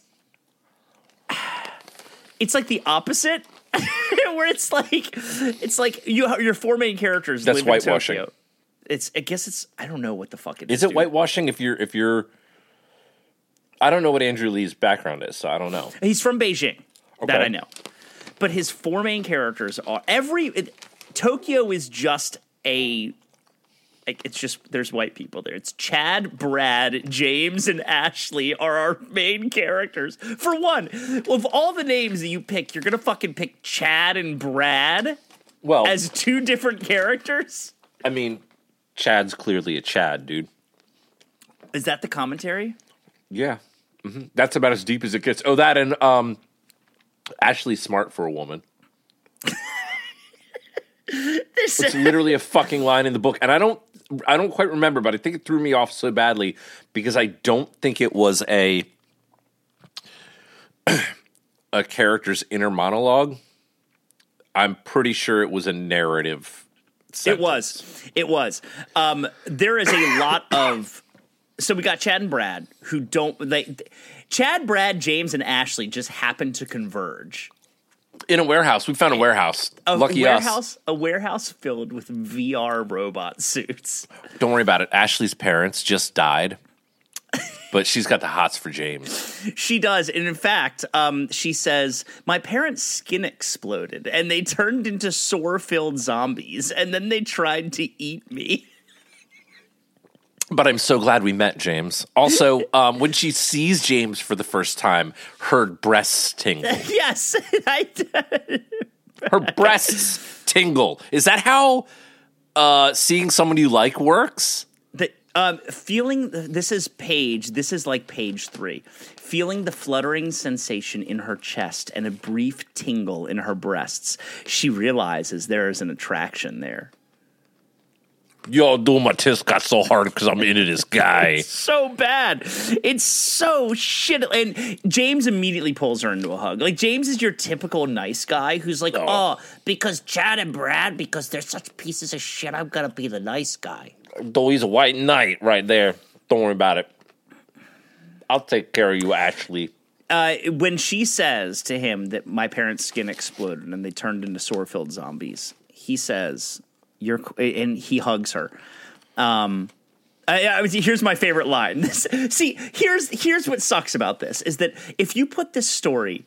It's like the opposite, where it's like it's like you your four main characters. That's live whitewashing. In Tokyo. It's. I guess it's. I don't know what the fuck it is. Is it dude. whitewashing if you're if you're. I don't know what Andrew Lee's background is, so I don't know. He's from Beijing, okay. that I know. But his four main characters are every it, Tokyo is just a. It's just there's white people there. It's Chad, Brad, James, and Ashley are our main characters. For one, of all the names that you pick, you're gonna fucking pick Chad and Brad. Well, as two different characters. I mean, Chad's clearly a Chad, dude. Is that the commentary? Yeah. Mm-hmm. That's about as deep as it gets. Oh, that and um, Ashley's smart for a woman. this It's literally a fucking line in the book, and I don't, I don't quite remember, but I think it threw me off so badly because I don't think it was a a character's inner monologue. I'm pretty sure it was a narrative sentence. It was. It was. Um, there is a lot of. So we got Chad and Brad who don't they Chad, Brad, James, and Ashley just happen to converge in a warehouse. We found a warehouse. A Lucky warehouse, us. A warehouse filled with V R robot suits. Don't worry about it. Ashley's parents just died, but she's got the hots for James. She does, and in fact, um, she says, "My parents' skin exploded, and they turned into sore-filled zombies, and then they tried to eat me." But I'm so glad we met, James. Also, um, when she sees James for the first time, her breasts tingle. Yes, I did. Her breasts tingle. Is that how uh, seeing someone you like works? The, um, feeling, this is page, this is like page three. Feeling the fluttering sensation in her chest and a brief tingle in her breasts, she realizes there is an attraction there. Yo, dude, my tits got so hard because I'm into this guy. It's so bad. It's so shit. And James immediately pulls her into a hug. Like, James is your typical nice guy who's like, oh, oh because Chad and Brad, because they're such pieces of shit, I'm going to be the nice guy. Though he's a white knight right there. Don't worry about it. I'll take care of you, Ashley. Uh, when she says to him that my parents' skin exploded and they turned into sore-filled zombies, he says... You're, and he hugs her. Um, I, I, here's my favorite line. This, see, here's here's what sucks about this is that if you put this story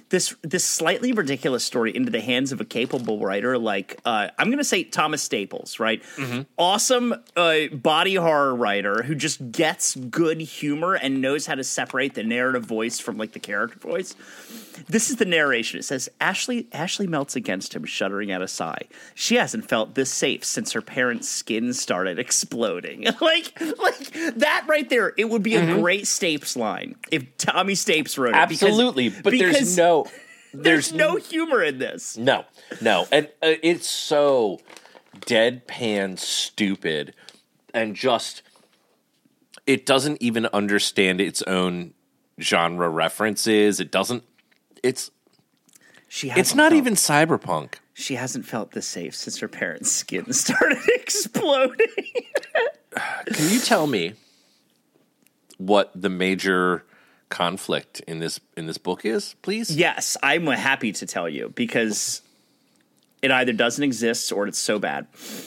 this this slightly ridiculous story into the hands of a capable writer like uh, I'm going to say Thomas Staples, right? Mm-hmm. Awesome uh, body horror writer who just gets good humor and knows how to separate the narrative voice from like the character voice. This is the narration. It says, Ashley Ashley melts against him, shuddering at a sigh. She hasn't felt this safe since her parents' skin started exploding. like, like that right there, it would be mm-hmm. a great Stapes line if Tommy Stapes wrote it. Absolutely, because, but because there's no... There's, there's no humor in this. No, no. And uh, it's so deadpan stupid and just... It doesn't even understand its own genre references. It doesn't... It's she it's not felt, even cyberpunk. She hasn't felt this safe since her parents' skin started exploding. Can you tell me what the major conflict in this in this book is, please? Yes, I'm happy to tell you because it either doesn't exist or it's so bad.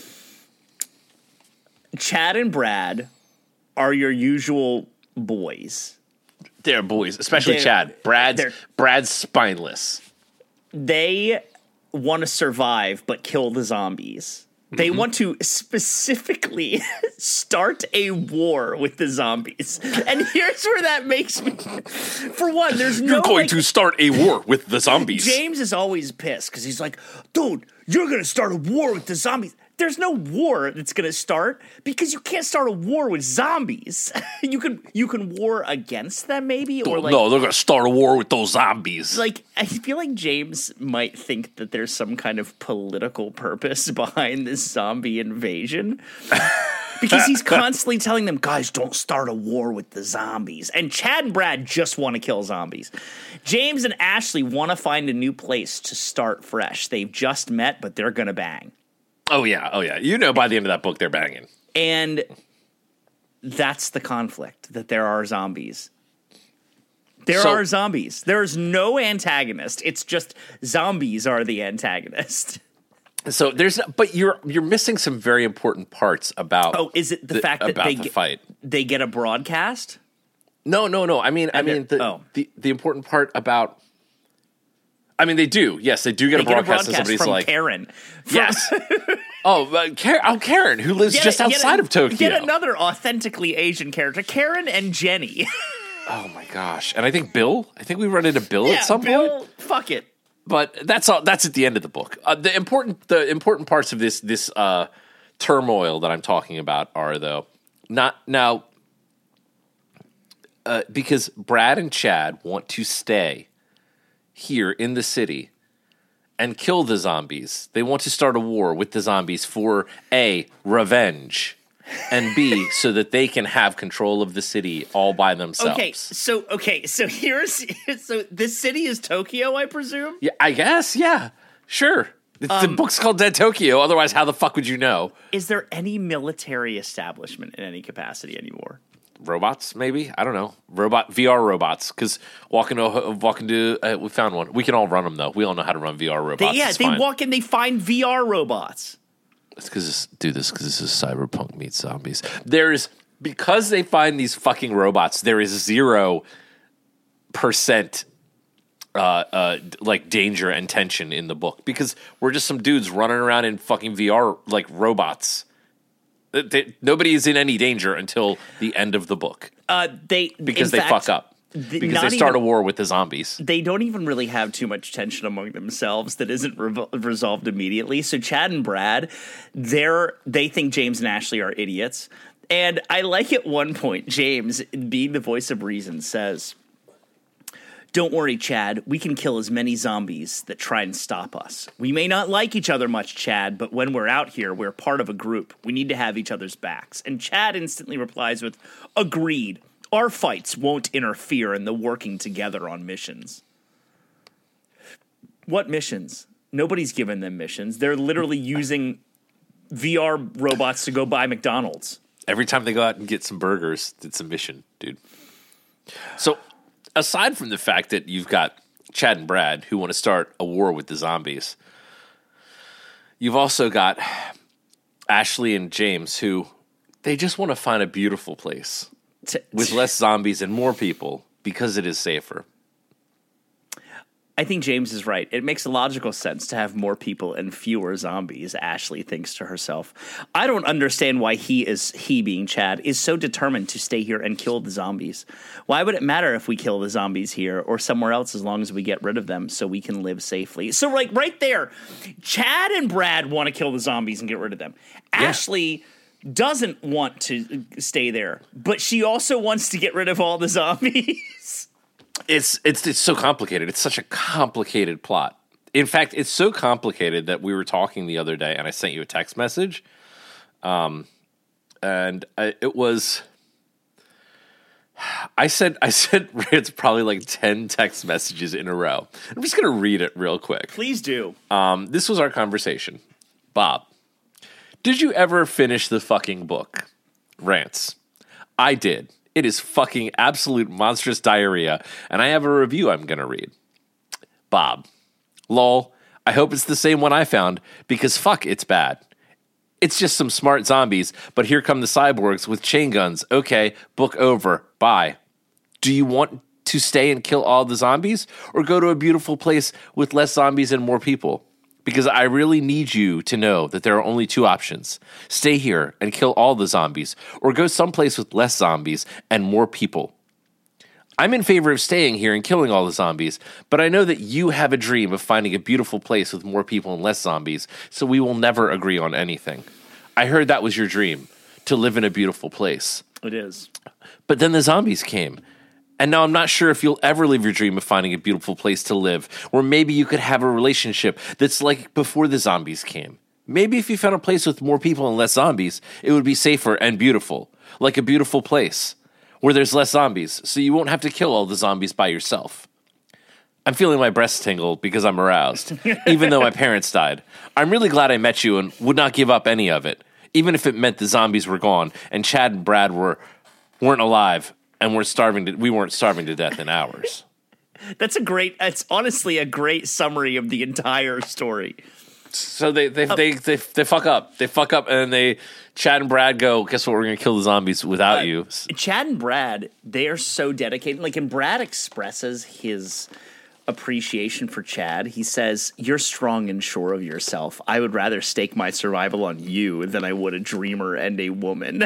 Chad and Brad are your usual boys. They're boys, especially they're, Chad. Brad's Brad's spineless. They want to survive but kill the zombies. They mm-hmm. want to specifically start a war with the zombies. And here's where that makes me... For one, there's no... You're going like, to start a war with the zombies. James is always pissed because he's like, dude, you're going to start a war with the zombies. There's no war that's going to start because you can't start a war with zombies. you can you can war against them maybe, or like no, they're going to start a war with those zombies. Like I feel like James might think that there's some kind of political purpose behind this zombie invasion. Because he's constantly telling them, guys, don't start a war with the zombies. And Chad and Brad just want to kill zombies. James and Ashley want to find a new place to start fresh. They've just met, but they're going to bang. Oh, yeah. Oh, yeah. You know by the end of that book, they're banging. And that's the conflict, that there are zombies. There so, are zombies. There's no antagonist. It's just zombies are the antagonist. So there's, but you're you're missing some very important parts about. Oh, is it the, the fact that about they the get, fight? They get a broadcast? No, no, no. I mean, and I mean the, oh. the the important part about. I mean, they do. Yes, they do get, they a, broadcast get a broadcast. And somebody's from like Karen. From yes. oh, uh, Karen, oh, Karen, who lives get, just outside a, of Tokyo. Get another authentically Asian character, Karen and Jenny. Oh my gosh! And I think Bill. I think we run into Bill yeah, at some Bill, point. Fuck it. But that's all. That's at the end of the book. Uh, the important, the important parts of this this uh, turmoil that I'm talking about are though not now uh, because Brad and Chad want to stay here in the city and kill the zombies. They want to start a war with the zombies for A, revenge, and B, so that they can have control of the city all by themselves. Okay, so okay, so here's so this city is Tokyo, I presume? Yeah, I guess, yeah. Sure. The, um, the book's called Dead Tokyo, otherwise how the fuck would you know? Is there any military establishment in any capacity anymore? Robots, maybe? I don't know. Robot V R robots, because walking to walking to uh, we found one. We can all run them though. We all know how to run V R robots. They, yeah, it's they fine. walk in, they find V R robots. It's because do this because this is cyberpunk meets zombies. There's because they find these fucking robots. There is zero percent uh, uh, like danger and tension in the book because we're just some dudes running around in fucking V R like robots. They, nobody is in any danger until the end of the book. Uh, they because they fact, fuck up. Because they start even, a war with the zombies. They don't even really have too much tension among themselves that isn't re- resolved immediately. So Chad and Brad, they're they think James and Ashley are idiots. And I like at one point, James, being the voice of reason, says, "Don't worry, Chad. We can kill as many zombies that try and stop us. We may not like each other much, Chad, but when we're out here, we're part of a group. We need to have each other's backs." And Chad instantly replies with, "Agreed. Our fights won't interfere in the working together on missions." What missions? Nobody's given them missions. They're literally using V R robots to go buy McDonald's. Every time they go out and get some burgers, it's a mission, dude. So aside from the fact that you've got Chad and Brad who want to start a war with the zombies, you've also got Ashley and James who they just want to find a beautiful place with less zombies and more people because it is safer. I think James is right. It makes logical sense to have more people and fewer zombies, Ashley thinks to herself. I don't understand why he is, he being Chad, is so determined to stay here and kill the zombies. Why would it matter if we kill the zombies here or somewhere else as long as we get rid of them so we can live safely? So, like, right there, Chad and Brad want to kill the zombies and get rid of them. Yeah. Ashley doesn't want to stay there, but she also wants to get rid of all the zombies. It's it's it's so complicated. It's such a complicated plot. In fact, it's so complicated that we were talking the other day, and I sent you a text message. Um, and I, it was, I said I said it's probably like ten text messages in a row. I'm just gonna read it real quick. Please do. Um, this was our conversation. Bob, did you ever finish the fucking book? Rants. I did. It is fucking absolute monstrous diarrhea, and I have a review I'm going to read. Bob. Lol. I hope it's the same one I found, because fuck, it's bad. It's just some smart zombies, but here come the cyborgs with chain guns. Okay, book over. Bye. Do you want to stay and kill all the zombies, or go to a beautiful place with less zombies and more people? Because I really need you to know that there are only two options. Stay here and kill all the zombies, or go someplace with less zombies and more people. I'm in favor of staying here and killing all the zombies, but I know that you have a dream of finding a beautiful place with more people and less zombies, so we will never agree on anything. I heard that was your dream, to live in a beautiful place. It is. But then the zombies came. And now I'm not sure if you'll ever live your dream of finding a beautiful place to live, or maybe you could have a relationship that's like before the zombies came. Maybe if you found a place with more people and less zombies, it would be safer and beautiful, like a beautiful place where there's less zombies, so you won't have to kill all the zombies by yourself. I'm feeling my breasts tingle because I'm aroused, even though my parents died. I'm really glad I met you and would not give up any of it, even if it meant the zombies were gone and Chad and Brad were, weren't alive. And we're starving to, we weren't starving to death in hours. That's a great, it's honestly a great summary of the entire story. So they they, um, they, they, they fuck up. They fuck up and they, Chad and Brad go, guess what, we're going to kill the zombies without uh, you. Chad and Brad, they are so dedicated. Like, and Brad expresses his appreciation for Chad. He says, you're strong and sure of yourself. I would rather stake my survival on you than I would a dreamer and a woman.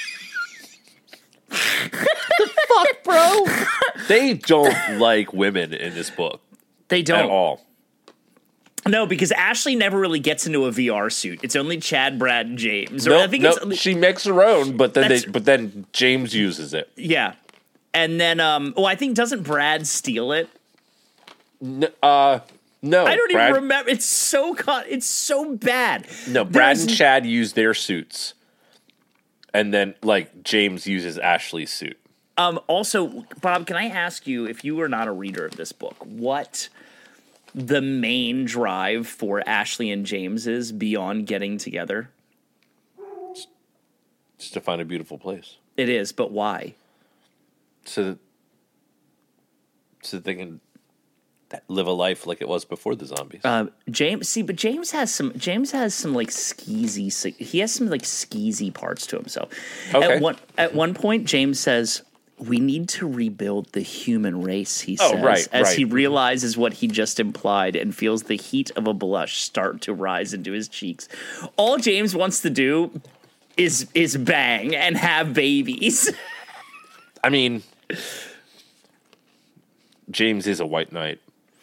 Fuck, bro. They don't like women in this book. They don't. At all. No, because Ashley never really gets into a V R suit. It's only Chad, Brad, and James. No, I think no, it's, she makes her own, but then they, but then James uses it. Yeah. And then, um, well, I think, doesn't Brad steal it? No, uh, no. I don't Brad, even remember. It's so cut. It's so bad. No, Brad There's, and Chad use their suits. And then, like, James uses Ashley's suit. Um, also, Bob, can I ask you, if you were not a reader of this book, what the main drive for Ashley and James is beyond getting together? Just to find a beautiful place. It is, but why? So that, so that they can live a life like it was before the zombies. Uh, James, see, but James has some. James has some like skeezy. He has some like skeezy parts to himself. Okay. At one at one point, James says, "We need to rebuild the human race." He oh, says, right, as right. he realizes what he just implied and feels the heat of a blush start to rise into his cheeks. All James wants to do is is bang and have babies. I mean, James is a white knight.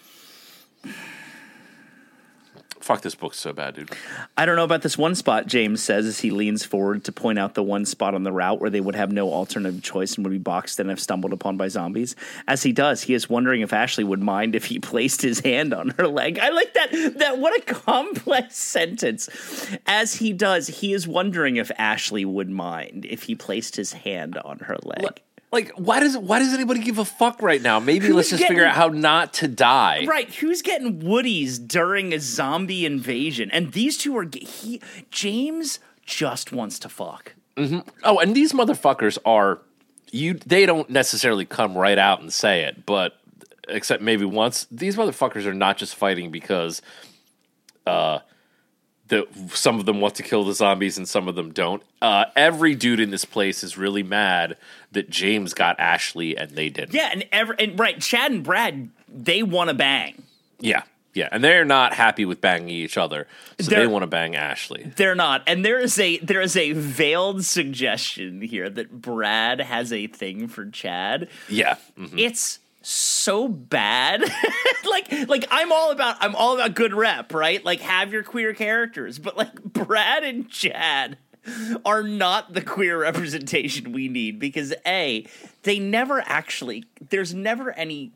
Fuck, this book's so bad, dude. I don't know about this one spot, James says as he leans forward to point out the one spot on the route where they would have no alternative choice and would be boxed in if stumbled upon by zombies. As he does, he is wondering if Ashley would mind if he placed his hand on her leg. I like that. That what a complex sentence. As he does, he is wondering if Ashley would mind if he placed his hand on her leg. What? Like, why does why does anybody give a fuck right now? Maybe Who's let's just getting, figure out how not to die. Right. Who's getting woodies during a zombie invasion? And these two are... He, James just wants to fuck. Mm-hmm. Oh, and these motherfuckers are... you. They don't necessarily come right out and say it, but except maybe once. These motherfuckers are not just fighting because... uh. The, some of them want to kill the zombies and some of them don't. Uh, every dude in this place is really mad that James got Ashley and they didn't. Yeah, and every, and right, Chad and Brad, they want to bang. Yeah. Yeah, and they're not happy with banging each other, so they're, they want to bang Ashley. They're not, and there is a there is a veiled suggestion here that Brad has a thing for Chad. Yeah, mm-hmm. It's so bad. like like I'm all about I'm all about good rep, right? Like have your queer characters, but like Brad and Chad are not the queer representation we need because A, they never actually there's never any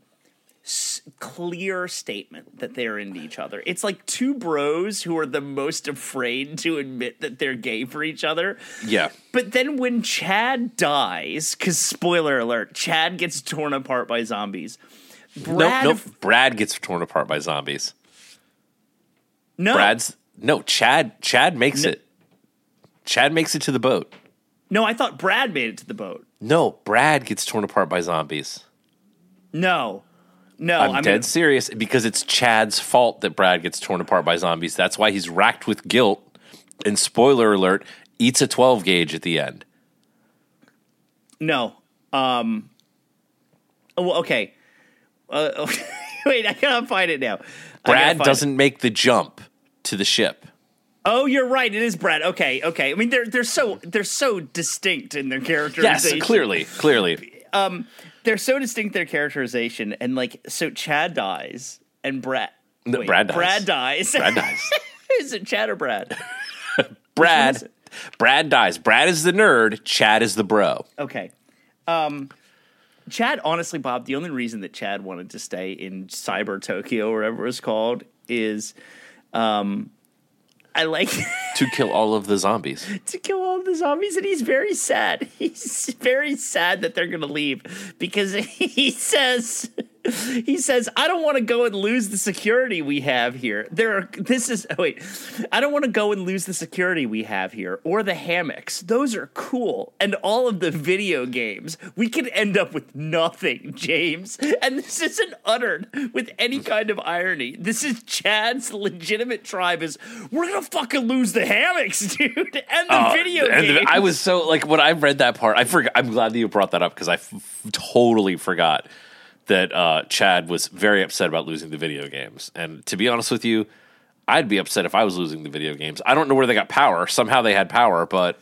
clear statement that they're into each other. It's like two bros who are the most afraid to admit that they're gay for each other. Yeah. But then when Chad dies, because spoiler alert, Chad gets torn apart by zombies. Brad nope, nope. Brad gets torn apart by zombies. No. Brad's no, Chad Chad makes no. it. Chad makes it to the boat. No, I thought Brad made it to the boat. No, Brad gets torn apart by zombies. No. No, I'm, I'm dead gonna... serious because it's Chad's fault that Brad gets torn apart by zombies. That's why he's racked with guilt. And spoiler alert, eats a twelve gauge at the end. No. Um. Oh, okay. Uh, okay. Wait, I gotta find it now. Brad doesn't it. make the jump to the ship. Oh, you're right. It is Brad. Okay, okay. I mean, they're they're so they're so distinct in their characterization. Yes, clearly, clearly. Um. They're so distinct, their characterization, and like, so Chad dies, and Brad. No, wait, Brad dies. Brad dies. Brad dies. Is it Chad or Brad? Brad. Brad dies. Brad is the nerd. Chad is the bro. Okay. Um, Chad, honestly, Bob, the only reason that Chad wanted to stay in Cyber Tokyo, or whatever it was called, is, um, I like to kill all of the zombies. To kill all of the zombies, and he's very sad. He's very sad that they're going to leave because he says, he says, I don't want to go and lose the security we have here. There are, this is, oh wait, I don't want to go and lose the security we have here or the hammocks. Those are cool. And all of the video games, we could end up with nothing, James. And this isn't uttered with any kind of irony. This is Chad's legitimate tribe is, we're going to fucking lose the hammocks, dude. And the uh, video and games. The, I was so, like, when I read that part, I forgot, I'm glad that you brought that up because I f- totally forgot that uh, Chad was very upset about losing the video games. And to be honest with you, I'd be upset if I was losing the video games. I don't know where they got power. Somehow they had power, but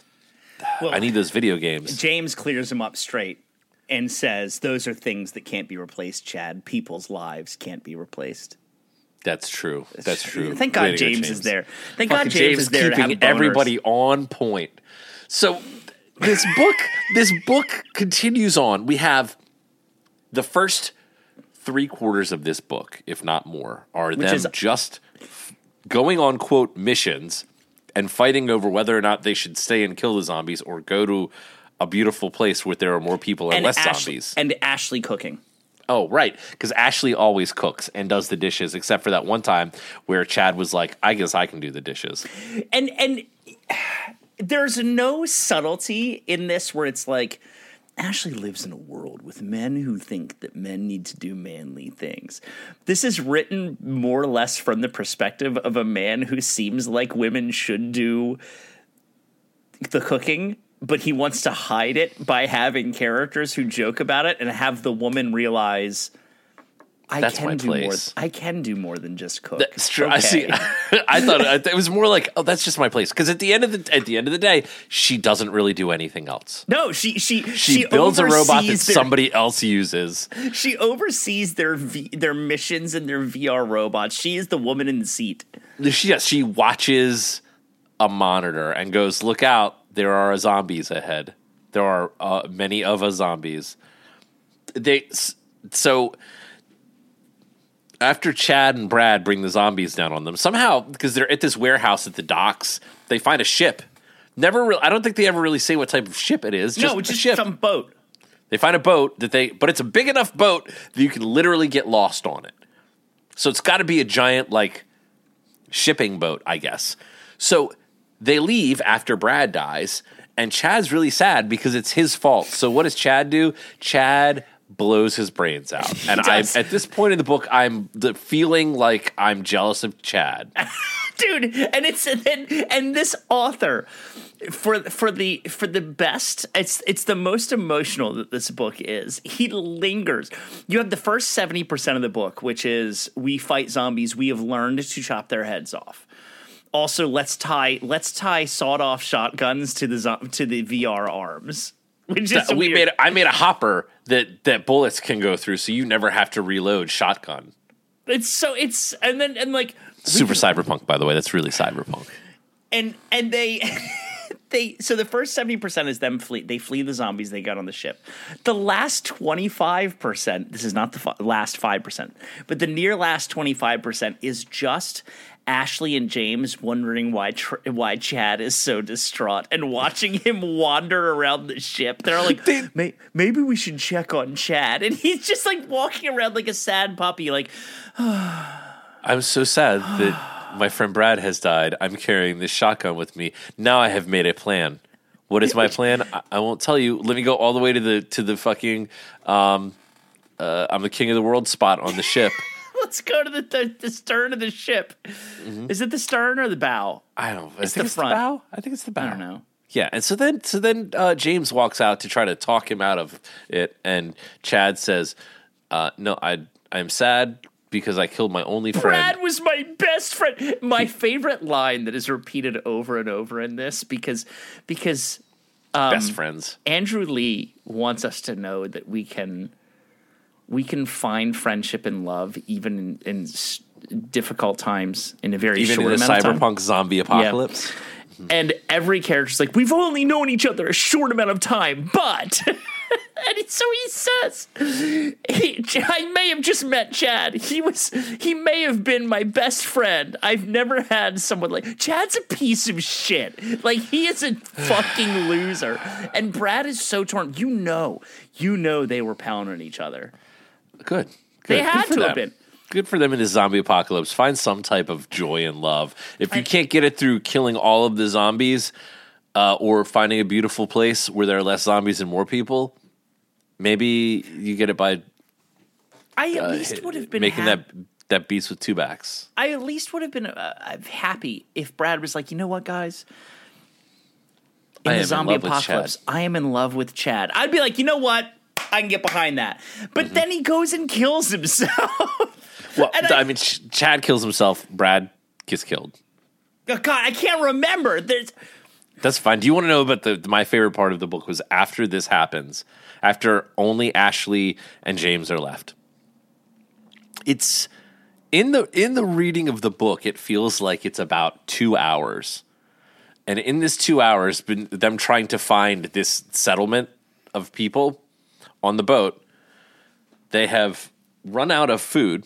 well, I need those video games. James clears him up straight and says, those are things that can't be replaced, Chad. People's lives can't be replaced. That's true. That's true. Thank God James, James is there. Thank Fucking God James, James is there keeping to have everybody on point. So this book, this book continues on. We have the first three quarters of this book, if not more, are Which them is, just going on, quote, missions and fighting over whether or not they should stay and kill the zombies or go to a beautiful place where there are more people and, and less Ash- zombies. And Ashley cooking. Oh, right, because Ashley always cooks and does the dishes, except for that one time where Chad was like, I guess I can do the dishes. And and there's no subtlety in this where it's like, Ashley lives in a world with men who think that men need to do manly things. This is written more or less from the perspective of a man who seems like women should do the cooking, but he wants to hide it by having characters who joke about it and have the woman realize, I That's can my do place. more. I can do more than just cook. That's true. Okay. I see. I thought it was more like, oh, that's just my place. Because at the end of the at the end of the day, she doesn't really do anything else. No, she she she, she builds a robot that their, somebody else uses. She oversees their v, their missions and their V R robots. She is the woman in the seat. She yes, she watches a monitor and goes, "Look out! There are zombies ahead. There are uh, many of a zombies." They so. After Chad and Brad bring the zombies down on them, somehow, because they're at this warehouse at the docks, they find a ship. Never, re- I don't think they ever really say what type of ship it is. Just no, it's a just ship. some boat. They find a boat that they, but it's a big enough boat that you can literally get lost on it. So it's got to be a giant, like, shipping boat, I guess. So they leave after Brad dies, and Chad's really sad because it's his fault. So what does Chad do? Chad blows his brains out. And I, at this point in the book, I'm the feeling like I'm jealous of Chad. Dude, and it's and, and this author For for the for the best, it's it's the most emotional that this book is. He lingers. You have the first seventy percent of the book, which is we fight zombies. We have learned to chop their heads off. Also, let's tie let's tie sawed off shotguns to the zo- to the V R arms. Which is we weird. made I made a hopper that that bullets can go through, so you never have to reload shotgun. It's so it's and then and like super cyberpunk, by the way. That's really cyberpunk. And and they. They so the first seventy percent is them flee. They flee the zombies they got on the ship. The last twenty-five percent, this is not the f- last five percent, but the near last twenty-five percent is just Ashley and James wondering why tr- why Chad is so distraught and watching him wander around the ship. They're like, May- maybe we should check on Chad. And he's just like walking around like a sad puppy, like, I'm so sad that my friend Brad has died. I'm carrying this shotgun with me. Now I have made a plan. What is my plan? I, I won't tell you. Let me go all the way to the to the fucking um, uh, I'm the king of the world spot on the ship. Let's go to the, the, the stern of the ship. Mm-hmm. Is it the stern or the bow? I don't know. I it's think the it's front. the bow. I think it's the bow. I don't know. Yeah, and so then so then uh, James walks out to try to talk him out of it, and Chad says, uh, "No, I I'm sad because I killed my only friend." Brad was my best friend. My favorite line that is repeated over and over in this because because um, best friends. Andrew Lee wants us to know that we can we can find friendship and love even in, in s- difficult times in a very even short in a amount of time. cyberpunk zombie apocalypse. Yeah. And every character's like, we've only known each other a short amount of time, but... and so he says, he, I may have just met Chad. He was, he may have been my best friend. I've never had someone like... Chad's a piece of shit. Like, he is a fucking loser. And Brad is so torn. You know, you know they were pounding each other. Good. Good. They had Good for to them. have been. Good for them in this zombie apocalypse. Find some type of joy and love. If you can't get it through killing all of the zombies uh, or finding a beautiful place where there are less zombies and more people, maybe you get it by I at uh, least would have been making hap- that that beast with two backs. I at least would have been uh, happy if Brad was like, you know what, guys? In I am the in zombie love with apocalypse, Chad. I am in love with Chad. I'd be like, you know what? I can get behind that. But mm-hmm. then he goes and kills himself. Well, I, I mean, Ch- Chad kills himself. Brad gets killed. Oh God, I can't remember. There's. That's fine. Do you want to know about the my favorite part of the book was after this happens, after only Ashley and James are left. It's in the in the reading of the book, it feels like it's about two hours. And in this two hours, been them trying to find this settlement of people on the boat, they have run out of food.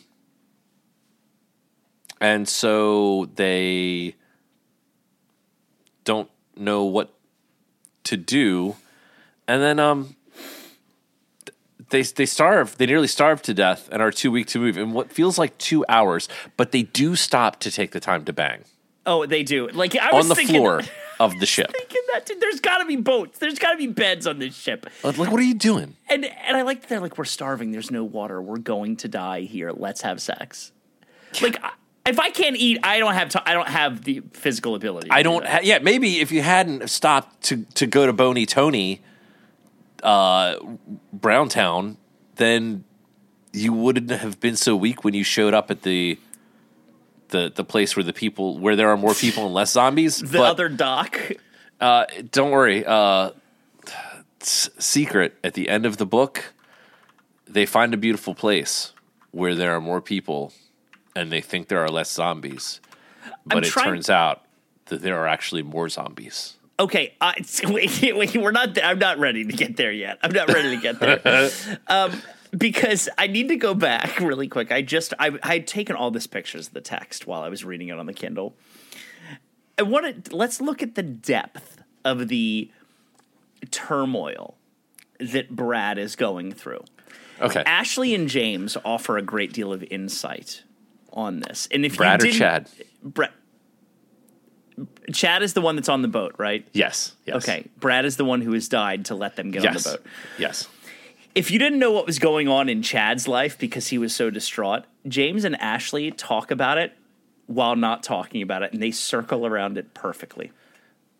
And so they don't know what to do. And then um, they they starve. They nearly starve to death and are too weak to move in what feels like two hours. But they do stop to take the time to bang. Oh, they do. Like I was on the thinking, floor of the ship. Thinking that dude, there's got to be boats. There's got to be beds on this ship. Like, what are you doing? And and I like that they're like, we're starving. There's no water. We're going to die here. Let's have sex. Like. I, If I can't eat, I don't have to, I don't have the physical ability. I don't. Ha- yeah, maybe if you hadn't stopped to, to go to Boney Tony, uh, Browntown, then you wouldn't have been so weak when you showed up at the the the place where the people where there are more people and less zombies. The but, other dock. Uh, don't worry. Uh, s- secret at the end of the book, they find a beautiful place where there are more people. And they think there are less zombies, but I'm it trying- turns out that there are actually more zombies. Okay, uh, wait, wait, we're not. I'm not ready to get there yet. I'm not ready to get there um, because I need to go back really quick. I just I, I had taken all this pictures of the text while I was reading it on the Kindle. I want to let's look at the depth of the turmoil that Brad is going through. Okay, Ashley and James offer a great deal of insight on this. And if Brad you or Chad? Brad, Chad is the one that's on the boat, right? Yes. Yes. Okay. Brad is the one who has died to let them get yes. on the boat. Yes. If you didn't know what was going on in Chad's life because he was so distraught, James and Ashley talk about it while not talking about it, and they circle around it perfectly.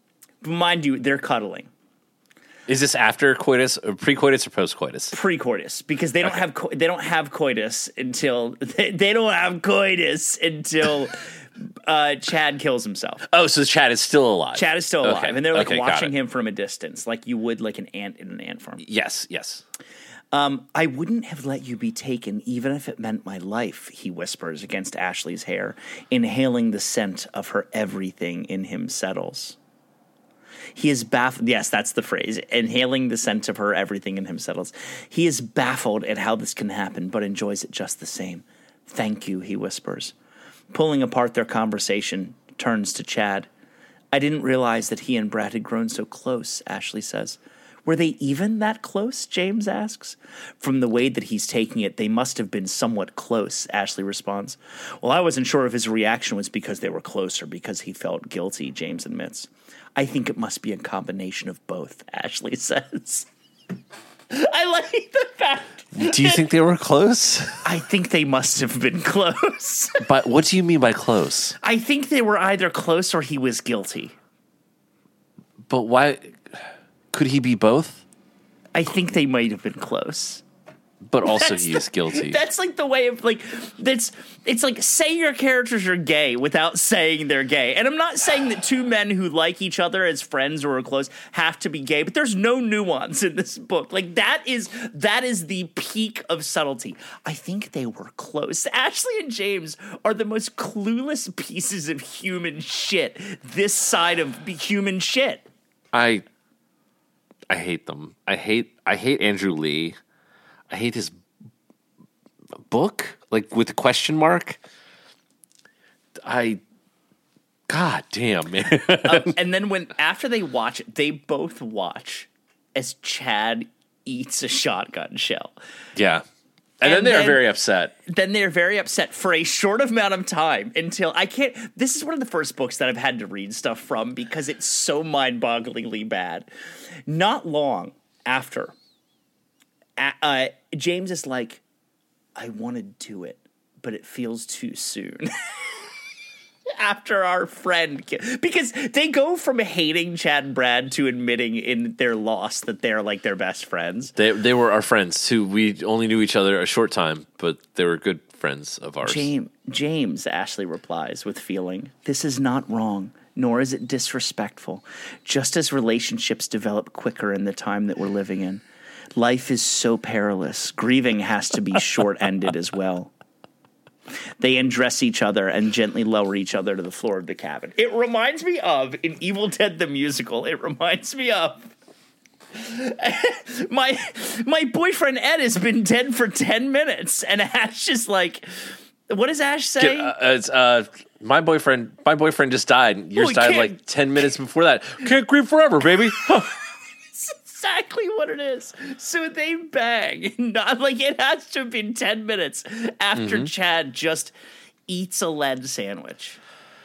Mind you, they're cuddling. Is this after coitus, or pre-coitus, or post-coitus? Pre-coitus, because they don't Okay. have co- they don't have coitus until they, they don't have coitus until uh, Chad kills himself. Oh, so Chad is still alive. Chad is still alive, Okay. and they're like Okay, got watching it. him from a distance, like you would like an ant in an ant farm. Yes, yes. Um, I wouldn't have let you be taken, even if it meant my life, he whispers against Ashley's hair, inhaling the scent of her everything in him settles. He is baffled. Yes, that's the phrase. Inhaling the scent of her everything in him settles. He is baffled at how this can happen, but enjoys it just the same. Thank you, he whispers. Pulling apart their conversation, turns to Chad. I didn't realize that he and Brad had grown so close, Ashley says. Were they even that close, James asks. From the way that he's taking it, they must have been somewhat close, Ashley responds. Well, I wasn't sure if his reaction was because they were close or because he felt guilty, James admits. I think it must be a combination of both, Ashley says. I like the fact. Do you think they were close? I think they must have been close. But what do you mean by close? I think they were either close or he was guilty. But why? Could he be both? I think they might have been close. But also That's he the- is guilty. That's like the way of like that's it's like say your characters are gay without saying they're gay. And I'm not saying that two men who like each other as friends or are close have to be gay, but there's no nuance in this book. Like that is that is the peak of subtlety. I think they were close. Ashley and James are the most clueless pieces of human shit this side of human shit. I I hate them. I hate I hate Andrew Lee. I hate his book, like with the question mark. I, God damn, man. um, and then when after they watch it, they both watch as Chad eats a shotgun shell. Yeah. And, And then they're then- very upset. Then they're very upset for a short amount of time until I can't. This is one of the first books that I've had to read stuff from because it's so mind-bogglingly bad. Not long after, uh, uh, James is like, I want to do it, but it feels too soon. After our friend, because they go from hating Chad and Brad to admitting in their loss that they're like their best friends. They they were our friends who we only knew each other a short time, but they were good friends of ours. James, James, Ashley replies with feeling, this is not wrong, nor is it disrespectful. Just as relationships develop quicker in the time that we're living in, life is so perilous. Grieving has to be short-ended as well. They undress each other and gently lower each other to the floor of the cabin. It reminds me of, in Evil Dead the Musical, it reminds me of, my my boyfriend Ed has been dead for ten minutes, and Ash is like, what does Ash say? Uh, it's, uh, my boyfriend, my boyfriend just died. Yours we died can't- like ten minutes before that. Can't grieve forever, baby. Exactly what it is. So they bang. Not like it has to have been ten minutes after Mm-hmm. Chad just eats a lead sandwich.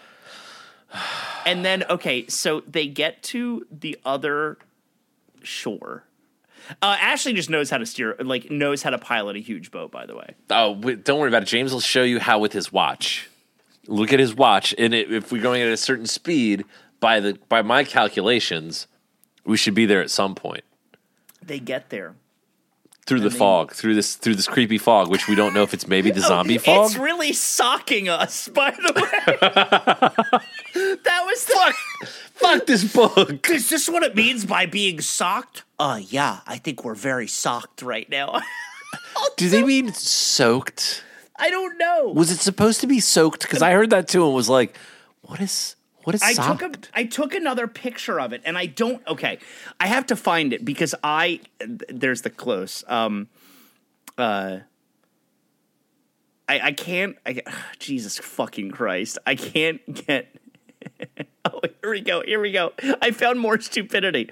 And then, okay, so they get to the other shore. Uh, Ashley just knows how to steer, like knows how to pilot a huge boat, by the way. Oh, wait, don't worry about it. James will show you how with his watch. Look at his watch, and it, if we're going at a certain speed, by the by my calculations, we should be there at some point. They get there. Through the they- fog, through this through this creepy fog, which we don't know if it's maybe the zombie fog. It's really socking us, by the way. That was the... Fuck, fuck this book. Is this what it means by being socked? Uh, yeah, I think we're very socked right now. Do they mean soaked? I don't know. Was it supposed to be soaked? Because I heard that too and was like, what is what is I socked? took a I took another picture of it, and I don't. Okay, I have to find it because I there's the close. Um, uh, I I can't. I Jesus fucking Christ! I can't get. Oh, here we go. Here we go. I found more stupidity.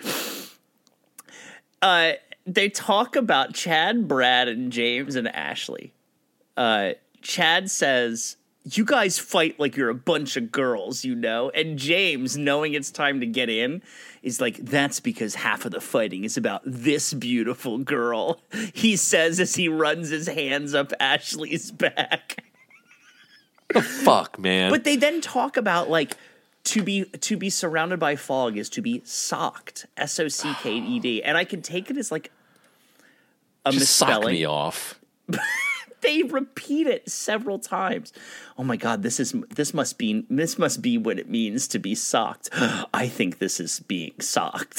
Uh, they talk about Chad, Brad, and James and Ashley. Uh, Chad says, you guys fight like you're a bunch of girls, you know? And James, knowing it's time to get in, is like, that's because half of the fighting is about this beautiful girl. He says as he runs his hands up Ashley's back. Fuck, man. But they then talk about, like, To be to be surrounded by fog is to be socked. S O C K E D. And I can take it as like a Just misspelling. sock me off. They repeat it several times. Oh my God, this is this must be this must be what it means to be socked. I think this is being socked.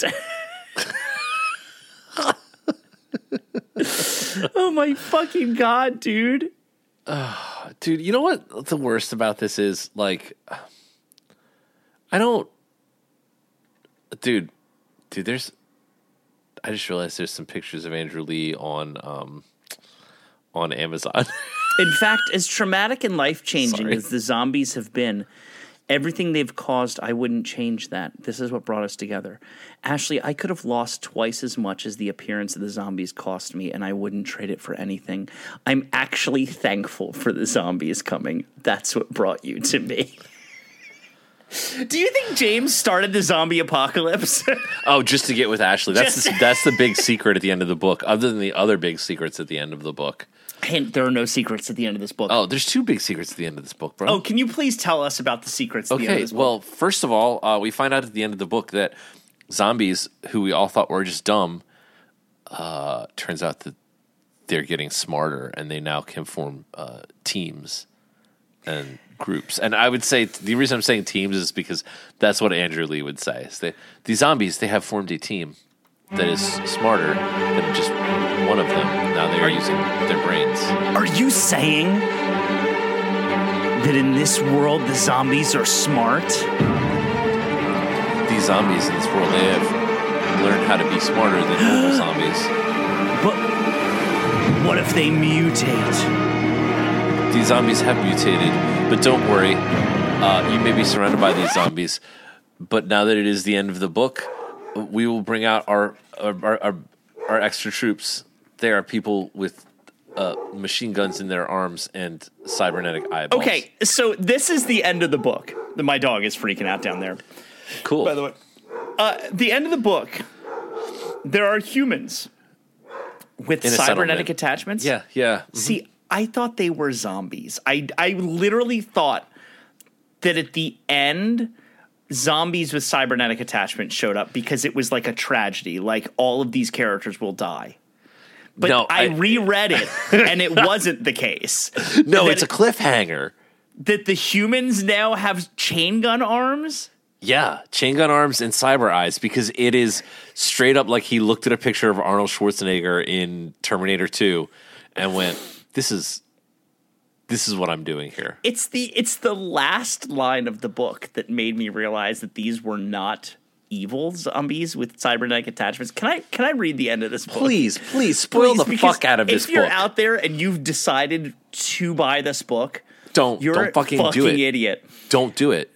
Oh my fucking God, dude. Uh, dude, you know what the worst about this is? Like, I don't... Dude, dude, there's... I just realized there's some pictures of Andrew Lee on um, on Amazon. In fact, as traumatic and life-changing Sorry. as the zombies have been, everything they've caused, I wouldn't change that. This is what brought us together. Ashley, I could have lost twice as much as the appearance of the zombies cost me, and I wouldn't trade it for anything. I'm actually thankful for the zombies coming. That's what brought you to me. Do you think James started the zombie apocalypse? Oh, just to get with Ashley. That's Just- the, that's the big secret at the end of the book, other than the other big secrets at the end of the book. Hint, there are no secrets at the end of this book. Oh, there's two big secrets at the end of this book, bro. Oh, can you please tell us about the secrets at the end of Okay, this book? well, first of all, uh, we find out at the end of the book that zombies, who we all thought were just dumb, uh, turns out that they're getting smarter, and they now can form uh, teams and groups. And I would say the reason I'm saying teams is because that's what Andrew Lee would say. Is they, the zombies, they have formed a team that is smarter than just one of them. Now they are using their brains. Are you saying that in this world the zombies are smart? These zombies in this world, they have learned how to be smarter than normal zombies. But what if they mutate? These zombies have mutated, but don't worry. Uh, you may be surrounded by these zombies, but now that it is the end of the book, we will bring out our our, our, our extra troops. They are people with uh, machine guns in their arms and cybernetic eyeballs. Okay, so this is the end of the book. My dog is freaking out down there. Cool. By the way, uh, the end of the book, there are humans with In a cybernetic settlement. attachments. Yeah, yeah. Mhm. See, I thought they were zombies. I, I literally thought that at the end, zombies with cybernetic attachments showed up because it was like a tragedy. Like all of these characters will die. But No, I, I- reread it, and it wasn't the case. No, That- it's a cliffhanger. that the humans now have chain gun arms. Yeah, chain gun arms and cyber eyes, because it is straight up like he looked at a picture of Arnold Schwarzenegger in Terminator two and went, "This is this is what I'm doing here." It's the it's the last line of the book that made me realize that these were not evil zombies with cybernetic attachments. Can I can I read the end of this book? Please, please spoil Please, the because fuck out of this if you're book. out there and you've decided to buy this book, Don't you're don't fucking, a fucking do it. idiot. Don't do it.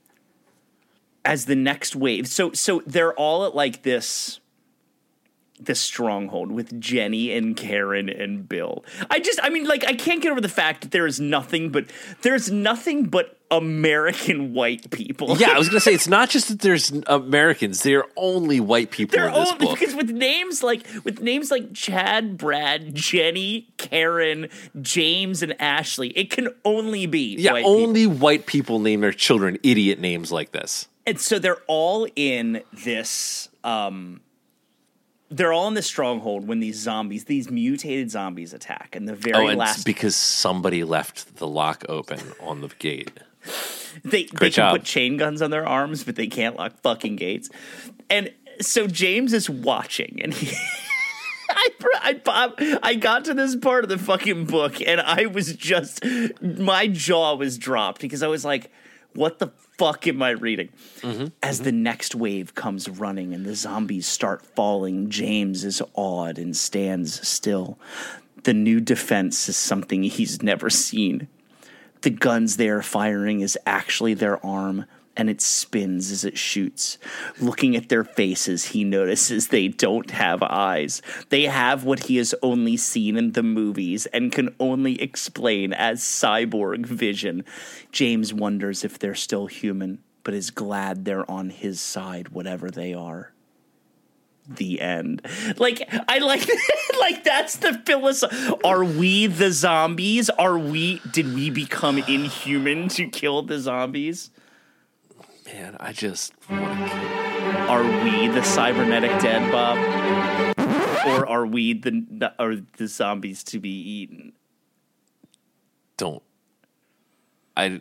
As the next wave. So so they're all at like this this stronghold with Jenny and Karen and Bill. I just I mean like I can't get over the fact that there is nothing but there's nothing but American white people. Yeah, I was gonna say it's not just that there's Americans; they're only white people They're in this only book. because with names like with names like Chad, Brad, Jenny, Karen, James, and Ashley, it can only be Yeah, white people. only white people name their children idiot names like this. And so they're all in this um they're all in this stronghold when these zombies, these mutated zombies attack. And the very Oh, and last it's because somebody left the lock open on the gate. they, they can job. put chain guns on their arms, but they can't lock fucking gates. And so James is watching and he I, I, I got to this part of the fucking book and I was just, my jaw was dropped because I was like, what the fuck am I reading? Mm-hmm, As mm-hmm. the next wave comes running and the zombies start falling, James is awed and stands still. The new defense is something he's never seen. The guns they are firing is actually their arm, and it spins as it shoots. Looking at their faces, he notices they don't have eyes. They have what he has only seen in the movies and can only explain as cyborg vision. James wonders if they're still human, but is glad they're on his side, whatever they are. The end. Like, I like, like that's the philosophy. Are we the zombies? Are we, did we become inhuman to kill the zombies? Man, I just want to kill. Are we the cybernetic dead, Bob? Or are we the are the zombies to be eaten? Don't. I.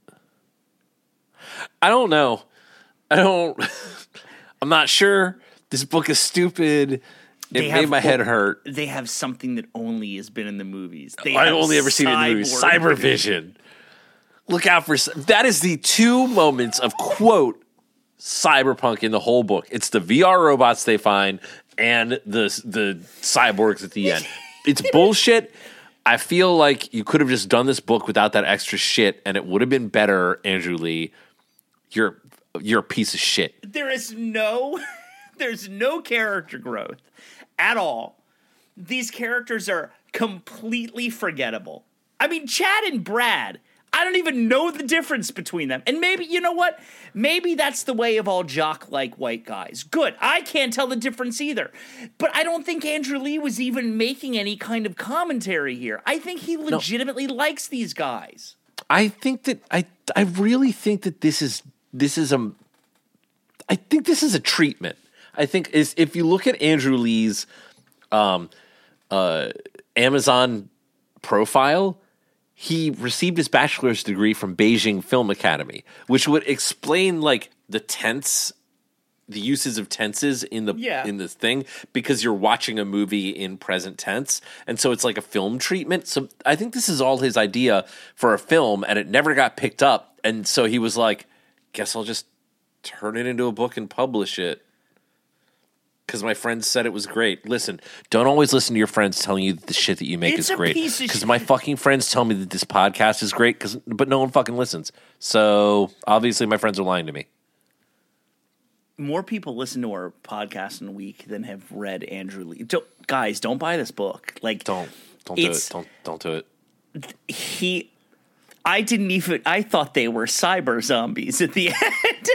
I don't know. I don't. I'm not sure. This book is stupid. It They made have- my head hurt. They have something that only has been in the movies. They I've have only ever seen it in the movies. cyborg- Cybervision. Look out for that. Is the two moments of quote cyberpunk in the whole book. It's the V R robots they find and the the cyborgs at the end. It's bullshit. I feel like you could have just done this book without that extra shit, and it would have been better. Andrew Lee, you're you're a piece of shit. There is no, there's no character growth at all. These characters are completely forgettable. I mean, Chad and Brad, I don't even know the difference between them. And maybe, you know what? Maybe that's the way of all jock-like white guys. Good. I can't tell the difference either. But I don't think Andrew Lee was even making any kind of commentary here. I think he legitimately no. likes these guys. I think that I I really think that this is this is a I think this is a treatment. I think is if you look at Andrew Lee's um uh Amazon profile, he received his bachelor's degree from Beijing Film Academy, which would explain like the tense, the uses of tenses in the yeah. in this thing, because you're watching a movie in present tense, and so it's like a film treatment. So I think this is all his idea for a film, and it never got picked up, and so he was like, "Guess I'll just turn it into a book and publish it." Because my friends said it was great. Listen, don't always listen to your friends telling you that the shit that you make it's is great. Because sh- my fucking friends tell me that this podcast is great, cause, but no one fucking listens. So obviously my friends are lying to me. More people listen to our podcast in a week than have read Andrew Lee. Don't, guys, don't buy this book. Like, don't, don't do it. Don't, don't do it. He, I didn't even. I thought they were cyber zombies at the end.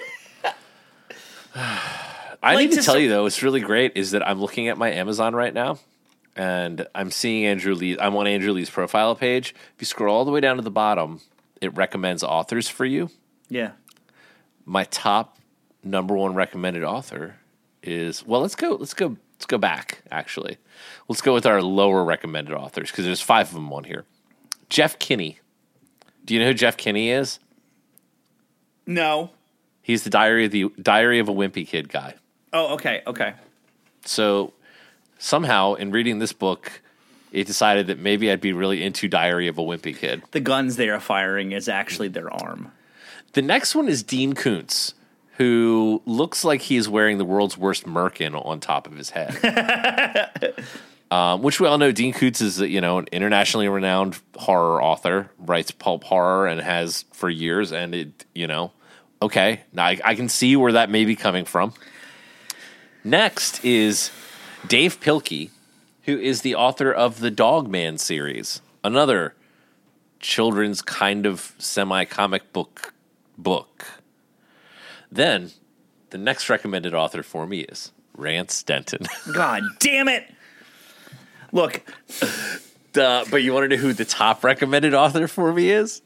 I like need to, to tell so- you, though, what's really great is that I'm looking at my Amazon right now, and I'm seeing Andrew Lee. I'm on Andrew Lee's profile page. If you scroll all the way down to the bottom, it recommends authors for you. Yeah. My top number one recommended author is, well, let's go, let's go, let's go back, actually. Let's go with our lower recommended authors, because there's five of them on here. Jeff Kinney. Do you know who Jeff Kinney is? No. He's the Diary of the Diary of a Wimpy Kid guy. Oh, okay, okay. So somehow in reading this book, it decided that maybe I'd be really into Diary of a Wimpy Kid. The guns they are firing is actually their arm. The next one is Dean Koontz, who looks like he's wearing the world's worst merkin on top of his head. um, which we all know Dean Koontz is, you know, an internationally renowned horror author, writes pulp horror and has for years. And it, you know, okay, now I, I can see where that may be coming from. Next is Dave Pilkey, who is the author of the Dogman series, another children's kind of semi-comic book book. Then, the next recommended author for me is Rance Denton. God damn it! Look. Duh, but you want to know who the top recommended author for me is?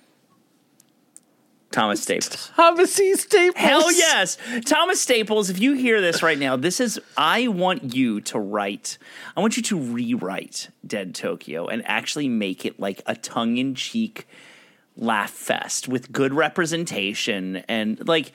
Thomas Staples. Thomas C. Staples. Hell yes. Thomas Staples, if you hear this right now, this is, I want you to write, I want you to rewrite Dead Tokyo and actually make it like a tongue-in-cheek laugh fest with good representation and like...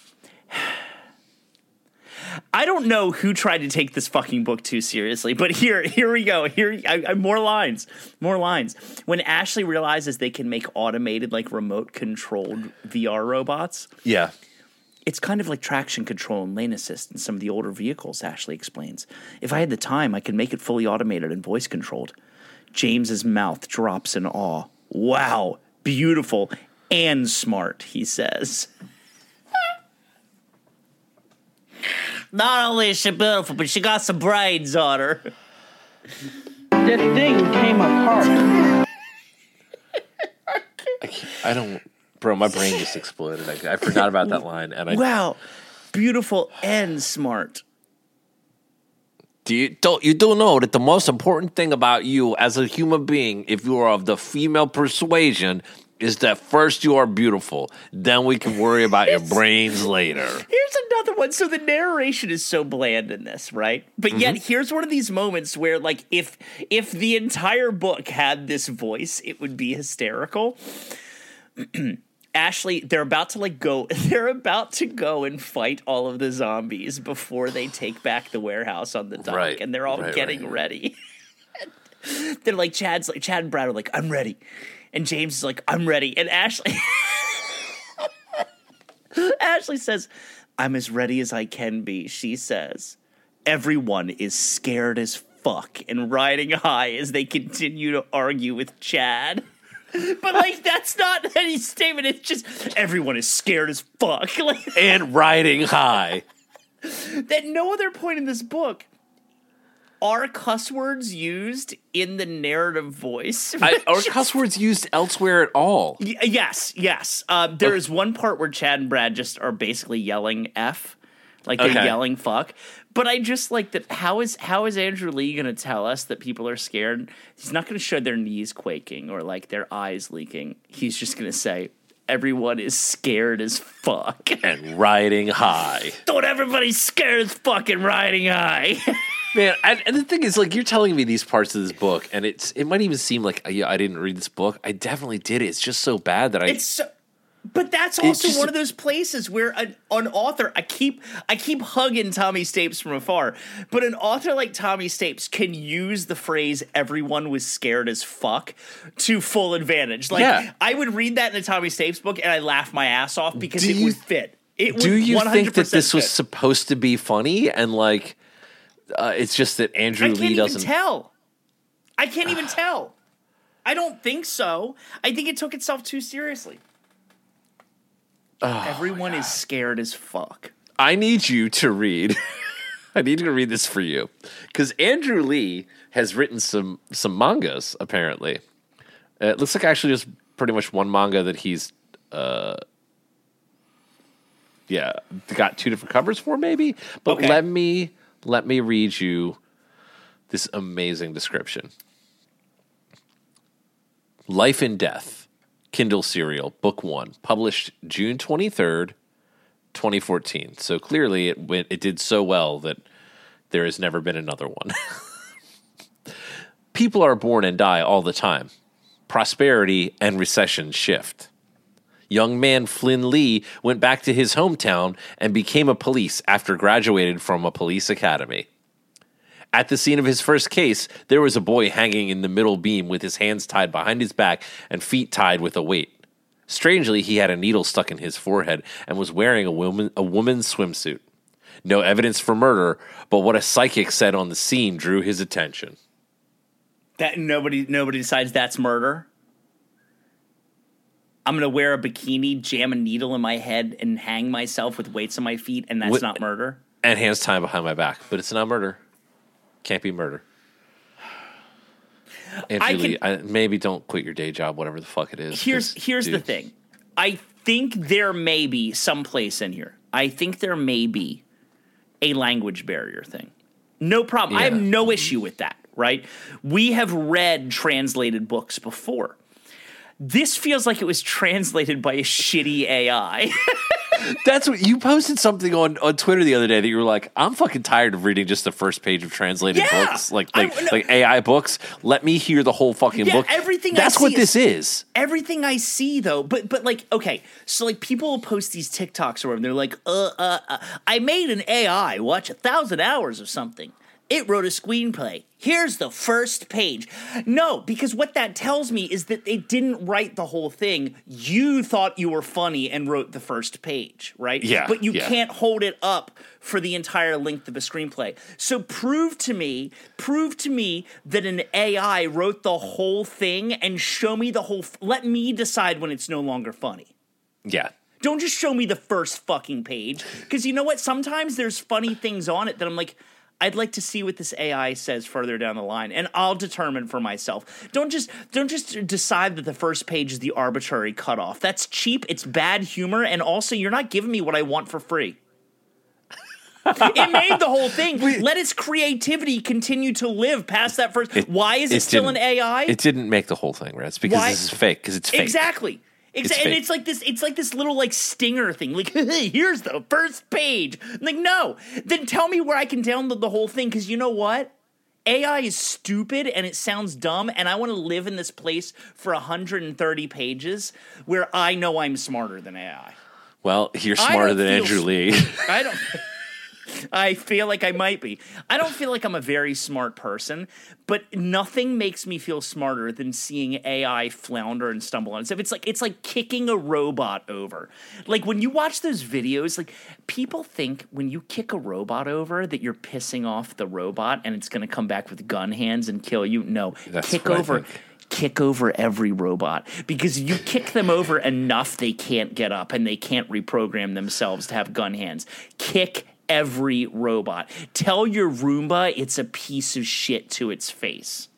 I don't know who tried to take this fucking book too seriously, but here, here we go. Here, I, I, more lines, more lines. When Ashley realizes they can make automated, like remote-controlled V R robots, yeah, it's kind of like traction control and lane assist in some of the older vehicles. Ashley explains, "If I had the time, I could make it fully automated and voice-controlled." James's mouth drops in awe. "Wow, beautiful and smart," he says. Not only is she beautiful, but she got some brains on her. That thing came apart. I, I don't, bro. My brain just exploded. I, I forgot about that line. And I, wow, beautiful and smart. Do you don't you do know that the most important thing about you as a human being, if you are of the female persuasion, is that first you are beautiful, then we can worry about your brains later. Here's another one. So the narration is so bland in this, right? But yet mm-hmm. here's one of these moments where, like, if if the entire book had this voice, it would be hysterical. Ashley, they're about to like go. They're about to go and fight all of the zombies before they take back the warehouse on the dock, right. and they're all right, getting right. ready. They're like Chad's like Chad and Brad are like, I'm ready. And James is like, I'm ready. And Ashley Ashley says, I'm as ready as I can be. She says, everyone is scared as fuck and riding high as they continue to argue with Chad. But, like, that's not any statement. It's just everyone is scared as fuck. Like, and riding high. At no other point in this book are cuss words used in the narrative voice? I, are cuss words used elsewhere at all? Y- yes, yes. Uh, there okay. is one part where Chad and Brad just are basically yelling F. Like, they're okay. yelling fuck. But I just like that. How is how is Andrew Lee going to tell us that people are scared? He's not going to show their knees quaking or, like, their eyes leaking. He's just going to say, everyone is scared as fuck. And riding high. Don't everybody's scared as fuck and riding high. Man, and, and the thing is, like, you're telling me these parts of this book, and it's it might even seem like, yeah, I didn't read this book. I definitely did. It's just so bad that I. It's so, but that's also just, one of those places where an, an author, I keep I keep hugging Tommy Stapes from afar, but an author like Tommy Stapes can use the phrase "everyone was scared as fuck" to full advantage. Like, yeah. I would read that in a Tommy Stapes book, and I laugh my ass off because do it you, would fit. It would do you think that this fit. was supposed to be funny and like? Uh, it's just that Andrew Lee doesn't I can't even tell. I can't even tell. I don't think so. I think it took itself too seriously. Oh, everyone is scared as fuck. I need you to read. I need you to read this for you. Because Andrew Lee has written some, some mangas, apparently. Uh, it looks like actually just pretty much one manga that he's... Uh, yeah, got two different covers for, maybe? But okay. let me... Let me read you this amazing description. Life and Death, Kindle Serial, Book One, published June twenty-third, twenty fourteen. So clearly it went, it did so well that there has never been another one. People are born and die all the time. Prosperity and recession shift. Young man Flynn Lee went back to his hometown and became a police after graduated from a police academy. At the scene of his first case, there was a boy hanging in the middle beam with his hands tied behind his back and feet tied with a weight. Strangely, he had a needle stuck in his forehead and was wearing a woman, a woman's swimsuit. No evidence for murder, but what a psychic said on the scene drew his attention. That nobody nobody decides that's murder? I'm going to wear a bikini, jam a needle in my head, and hang myself with weights on my feet, and that's with, not murder? And hands tied behind my back. But it's not murder. Can't be murder. Andrew I Lee, can, I, maybe don't quit your day job, whatever the fuck it is. Here's here's dude. the thing. I think there may be some place in here. I think there may be a language barrier thing. No problem. Yeah. I have no issue with that, right? We have read translated books before. This feels like it was translated by a shitty A I. That's what you posted something on, on Twitter the other day that you were like, I'm fucking tired of reading just the first page of translated yeah, books, like like, I, no, like A I books. Let me hear the whole fucking yeah, book. Everything That's I see what this is, is. Everything I see though, but but like okay, so like people will post these TikToks or whatever. They're like, uh, uh, uh, I made an A I watch a thousand hours of something. It wrote a screenplay. Here's the first page. No, because what that tells me is that it didn't write the whole thing. You thought you were funny and wrote the first page, right? Yeah. But you yeah. can't hold it up for the entire length of a screenplay. So prove to me, prove to me that an A I wrote the whole thing and show me the whole... F- let me decide when it's no longer funny. Yeah. Don't just show me the first fucking page. Because you know what? Sometimes there's funny things on it that I'm like... I'd like to see what this A I says further down the line, and I'll determine for myself. Don't just don't just decide that the first page is the arbitrary cutoff. That's cheap, it's bad humor, and also you're not giving me what I want for free. It made the whole thing. Wait. Let its creativity continue to live past that first. It, Why is it, it still an A I? It didn't make the whole thing, right? It's because Why? This is fake, because it's fake. Exactly. Exactly, and it's like this. It's like this little like stinger thing. Like, hey, here's the first page. I'm like, no, then tell me where I can download the whole thing. Because you know what, A I is stupid and it sounds dumb, and I want to live in this place for one hundred thirty pages where I know I'm smarter than A I. Well, you're smarter than Andrew Lee. I don't. I feel like I might be. I don't feel like I'm a very smart person, but nothing makes me feel smarter than seeing A I flounder and stumble on itself. It's like it's like kicking a robot over. Like when you watch those videos, like people think when you kick a robot over that you're pissing off the robot and it's going to come back with gun hands and kill you. No, That's kick what over. Kick over every robot, because you kick them over enough they can't get up and they can't reprogram themselves to have gun hands. Kick every robot. Tell your Roomba it's a piece of shit to its face.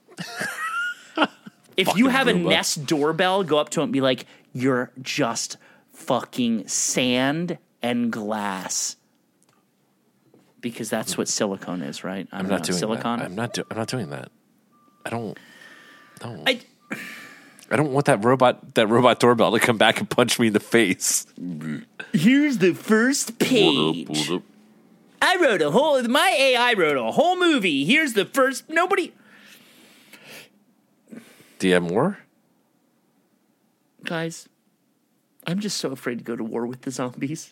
If you have Roomba. a Nest doorbell, go up to it and be like, you're just fucking sand and glass. Because that's what silicone is, right? I I'm don't not know. doing Silicon? that. I'm not. Do- I'm not doing that. I don't. No. I, I don't want that robot. That robot doorbell to come back and punch me in the face. here's the first page. I wrote a whole, my A I wrote a whole movie. Here's the first, nobody. Do you have more? Guys, I'm just so afraid to go to war with the zombies.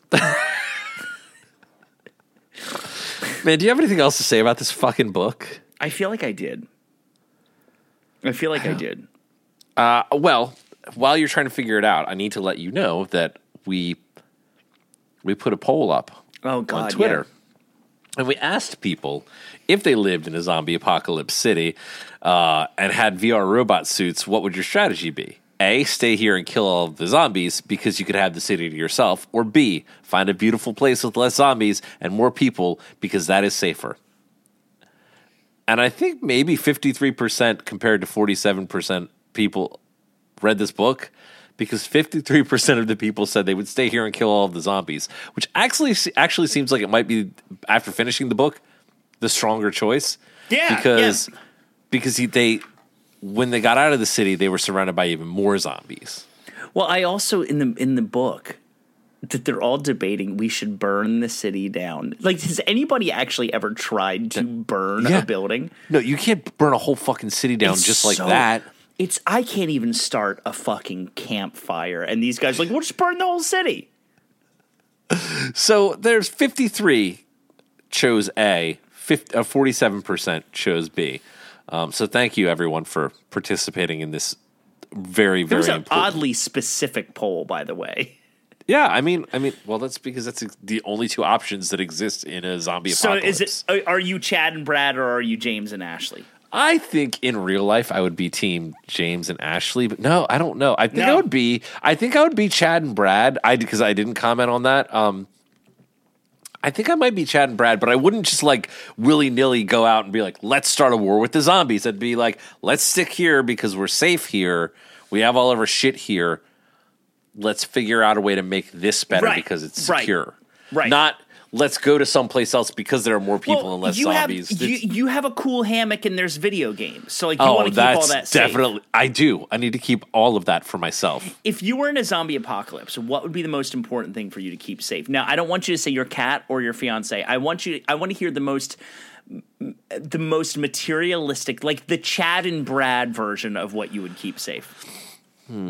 Man, do you have anything else to say about this fucking book? I feel like I did. I feel like I, I did. Uh, well, while you're trying to figure it out, I need to let you know that we we put a poll up oh, God, on Twitter. Yeah. And we asked people if they lived in a zombie apocalypse city uh, and had V R robot suits, what would your strategy be? A, stay here and kill all of the zombies because you could have the city to yourself. Or B, find a beautiful place with less zombies and more people because that is safer. And I think maybe fifty-three percent compared to forty-seven percent people read this book, because fifty-three percent of the people said they would stay here and kill all of the zombies, which actually actually seems like it might be, after finishing the book, the stronger choice. Yeah, because yeah. because he, they when they got out of the city, they were surrounded by even more zombies. Well, I also in the in the book that they're all debating we should burn the city down. Like, has anybody actually ever tried to burn Yeah. a building? No, you can't burn a whole fucking city down It's just like so- that. It's I can't even start a fucking campfire, and these guys are like, we'll just burn the whole city. So there's fifty-three chose A, fifty, uh, forty-seven percent chose B. Um, so thank you, everyone, for participating in this very, It very was an important. oddly specific poll, by the way. Yeah, I mean, I mean, well, that's because that's the only two options that exist in a zombie So apocalypse. is it? Are you Chad and Brad, or are you James and Ashley? I think in real life I would be team James and Ashley, but no, I don't know. I think No. I would be. I think I would be Chad and Brad. I because I didn't comment on that. Um, I think I might be Chad and Brad, but I wouldn't just like willy nilly go out and be like, let's start a war with the zombies. I'd be like, let's stick here because we're safe here. We have all of our shit here. Let's figure out a way to make this better Right, because it's right, secure. right. Not let's go to someplace else because there are more people Well, and less you zombies. Have, you, It's- you have a cool hammock and there's video games, so like you oh, want to keep that's all that safe. definitely. I do. I need to keep all of that for myself. If you were in a zombie apocalypse, what would be the most important thing for you to keep safe? Now, I don't want you to say your cat or your fiance. I want you. I want to hear the most, the most materialistic, like the Chad and Brad version of what you would keep safe. Hmm.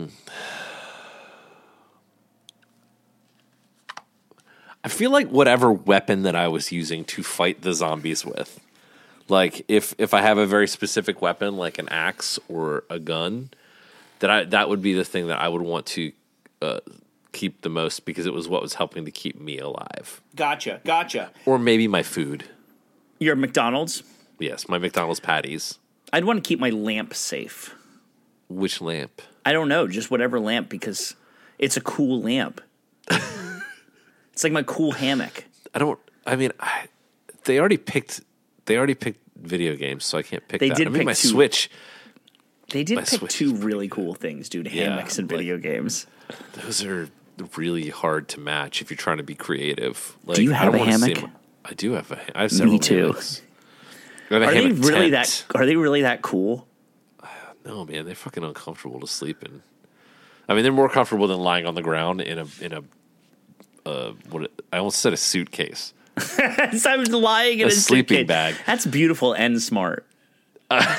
I feel like whatever weapon that I was using to fight the zombies with, like if if I have a very specific weapon, like an axe or a gun, that I that would be the thing that I would want to uh, keep the most because it was what was helping to keep me alive. Gotcha, gotcha. Or maybe my food. Your McDonald's? Yes, my McDonald's patties. I'd want to keep my lamp safe. Which lamp? I don't know, just whatever lamp, because it's a cool lamp. It's like my cool hammock. I don't. I mean, I, they already picked. They already picked video games, so I can't pick They that. did I mean, pick my two. Switch. They did My pick Switch. two really cool things, dude. Yeah, Hammocks and like- video games. Those are really hard to match if you're trying to be creative. Like, Do you I have don't a wanna see hammock? my- I do have a. I have several Me too. hammocks. I have a Are they hammock really tent. that? Are they really that cool? No, man, they're fucking uncomfortable to sleep in. I mean, they're more comfortable than lying on the ground in a in a uh, what I almost said a suitcase. So I was lying in a, a sleeping suitcase. bag. That's beautiful and smart. Uh,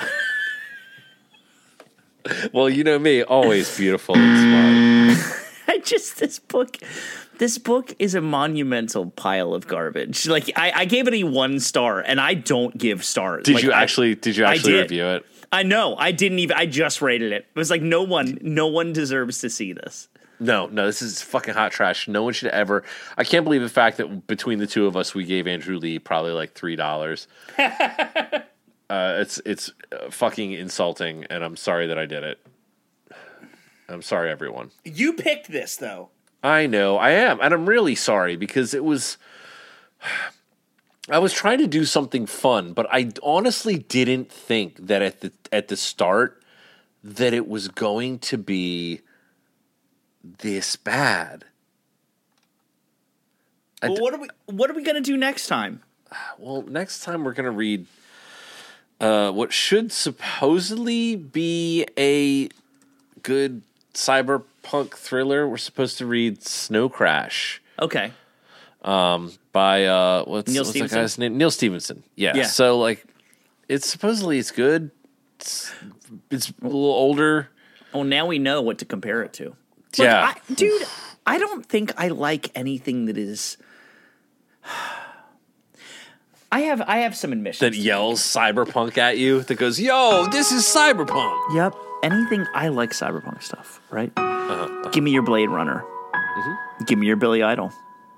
well, you know me, always beautiful and smart. I just this book. This book is a monumental pile of garbage. Like I, I gave it a one star, and I don't give stars. Did like, you I, actually? Did you actually did. review it? I know. I didn't even. I just rated it. It was like no one, no one deserves to see this. No, no, this is fucking hot trash. No one should ever. I can't believe the fact that between the two of us, we gave Andrew Lee probably like three dollars. uh, it's it's uh, fucking insulting, and I'm sorry that I did it. I'm sorry, everyone. You picked this, though. I know, I am, and I'm really sorry because it was. I was trying to do something fun, but I honestly didn't think that at the at the start that it was going to be this bad. Well, d- what are we what are we gonna do next time? Well, next time we're gonna read uh, what should supposedly be a good cyberpunk thriller. We're supposed to read Snow Crash. Okay. Um, by uh, what's, Neil what's that Stephenson? guy's name? Neil Stephenson. Yeah. Yeah. So like, it's supposedly it's good. It's, it's a little older. Well, now we know what to compare it to. Look, Yeah, I, dude. I don't think I like anything that is. I have I have some admissions that yells cyberpunk at you. That goes, "Yo, this is cyberpunk." Yep. Anything I like cyberpunk stuff, right? Uh-huh, uh-huh. Give me your Blade Runner. Mm-hmm. Give me your Billy Idol.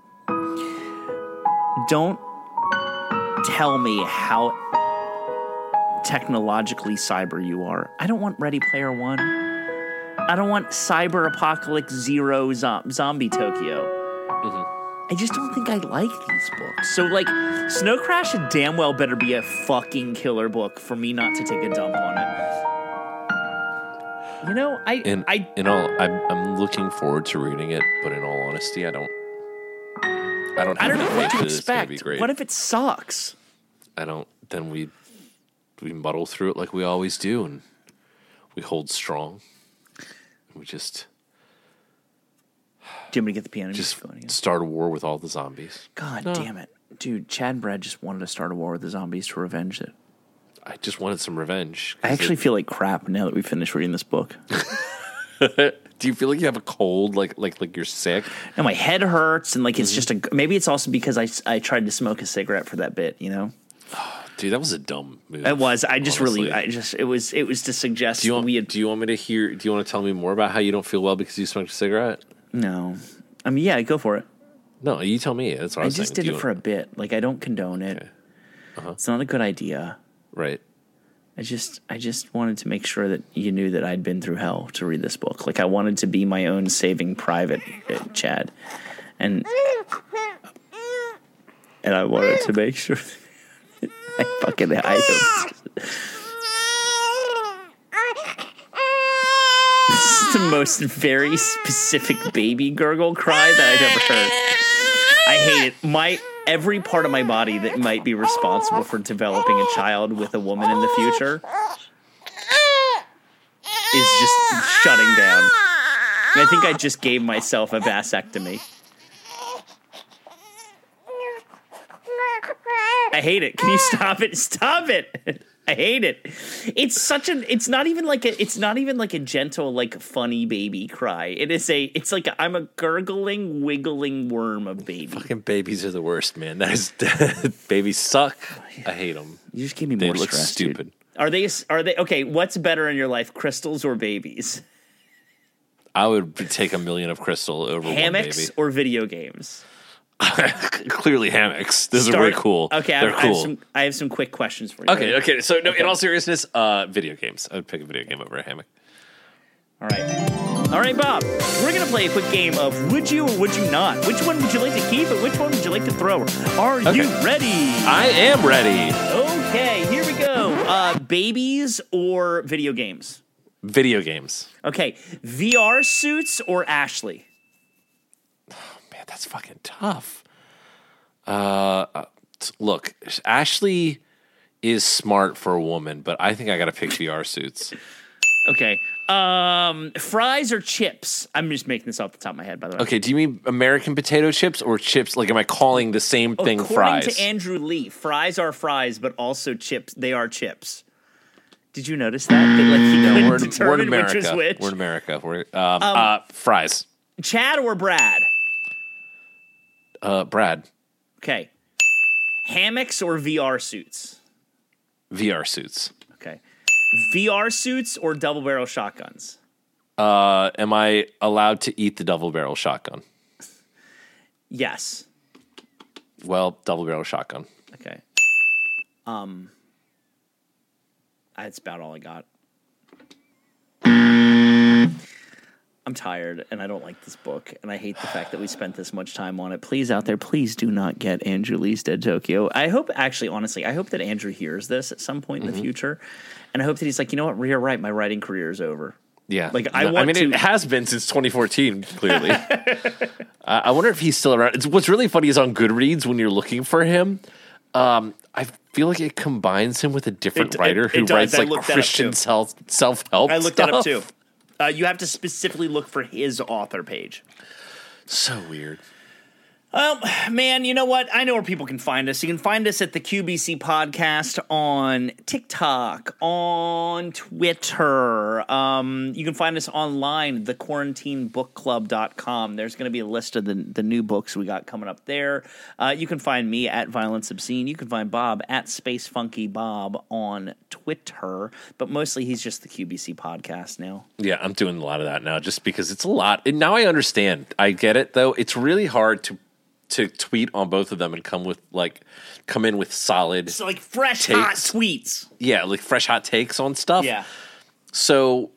Don't tell me how technologically cyber you are. I don't want Ready Player One. I don't want Cyber Apocalypse Zero zom- Zombie Tokyo. Mm-hmm. I just don't think I like these books. So, like, Snow Crash damn well better be a fucking killer book for me not to take a dump on it. You know, I... In, I, in all, I'm, I'm looking forward to reading it, but in all honesty, I don't... I don't, I don't know what to that it's gonna expect. be great. What if it sucks? I don't... Then we, we muddle through it like we always do, and we hold strong. We just... Do you want me to get the piano just going again? Start a war with all the zombies. God no. damn it. Dude, Chad and Brad just wanted to start a war with the zombies to revenge it. I just wanted some revenge. I actually it, feel like crap now that we finished reading this book. Do you feel like you have a cold, like like like you're sick? And my head hurts, and like it's mm-hmm. just a. Maybe it's also because I, I tried to smoke a cigarette for that bit, you know. Oh, dude, that was a dumb move. It was. I just honestly. really. I just. It was. It was to suggest. Do you want? We had, do you want me to hear? Do you want to tell me more about how you don't feel well because you smoked a cigarette? No, I mean, yeah, go for it. No, you tell me. That's what I was I just saying. did it want... for a bit. Like I don't condone it. Okay. Uh-huh. It's not a good idea. Right. I just I just wanted to make sure that you knew that I'd been through hell to read this book. Like I wanted to be my own saving private, uh, Chad, and and I wanted to make sure that I fucking I This is the most very specific baby gurgle cry that I've ever heard. I hate it. My every part of my body that might be responsible for developing a child with a woman in the future is just shutting down. And I think I just gave myself a vasectomy. I hate it. Can you stop it? Stop it. I hate it. It's such an it's not even like a it's not even like a gentle, like funny baby cry. It is a it's like a, I'm a gurgling, wiggling worm of baby. Fucking babies are the worst, man. That is babies suck. I hate them. You just gave me they more look stress, stupid. Dude. Are they are they okay, what's better in your life, crystals or babies? I would take a million of crystal over hammocks one baby. Or video games? Clearly hammocks. Those Start, are really cool. Okay, they're I, cool. I, have some, I have some quick questions for you. Okay, okay. So, no, okay. in all seriousness, uh, video games. I would pick a video game over a hammock. All right. All right, Bob. We're going to play a quick game of would you or would you not? Which one would you like to keep and which one would you like to throw? Are okay. you ready? I am ready. Okay, here we go. Uh, babies or video games? Video games. Okay, V R suits or Ashley? Oh, man, that's fucking tough. Uh, look, Ashley is smart for a woman, but I think I got to pick V R suits. Okay. Um, fries or chips? I'm just making this off the top of my head, by the way. Okay, do you mean American potato chips or chips? Like, am I calling the same thing According fries? According to Andrew Lee, fries are fries, but also chips. They are chips. Did you notice that? That like, he no, couldn't we're in, determine we're in America. which was which? We're in America. We're, um, um, uh, fries. Chad or Brad? Uh, Brad. Okay. Hammocks or V R suits? V R suits. Okay. V R suits or double barrel shotguns? Uh, am I allowed to eat the double barrel shotgun? Yes. Well, double barrel shotgun. Okay. Um, that's about all I got. I'm tired, and I don't like this book, and I hate the fact that we spent this much time on it. Please, out there, please do not get Andrew Lee's Dead Tokyo. I hope, actually, honestly, I hope that Andrew hears this at some point in mm-hmm. the future, and I hope that he's like, you know what, you're right, my writing career is over. Yeah. Like, I no, want I mean, to... it has been since twenty fourteen, clearly. uh, I wonder if he's still around. It's, what's really funny is on Goodreads, when you're looking for him, um, I feel like it combines him with a different it, writer it, who it writes, I like, Christian self, self-help I looked stuff. that up, too. Uh, you have to specifically look for his author page. So weird. Well, man, you know what? I know where people can find us. You can find us at the Q B C Podcast on TikTok, on Twitter. Um, you can find us online, the quarantine book club dot com. There's going to be a list of the, the new books we got coming up there. Uh, you can find me at Violence Obscene. You can find Bob at Space Funky Bob on Twitter. But mostly he's just the Q B C Podcast now. Yeah, I'm doing a lot of that now just because it's a lot. And now I understand. I get it, though. It's really hard to to tweet on both of them and come with like come in with solid so like fresh takes. hot tweets. Yeah, like fresh hot takes on stuff. Yeah. So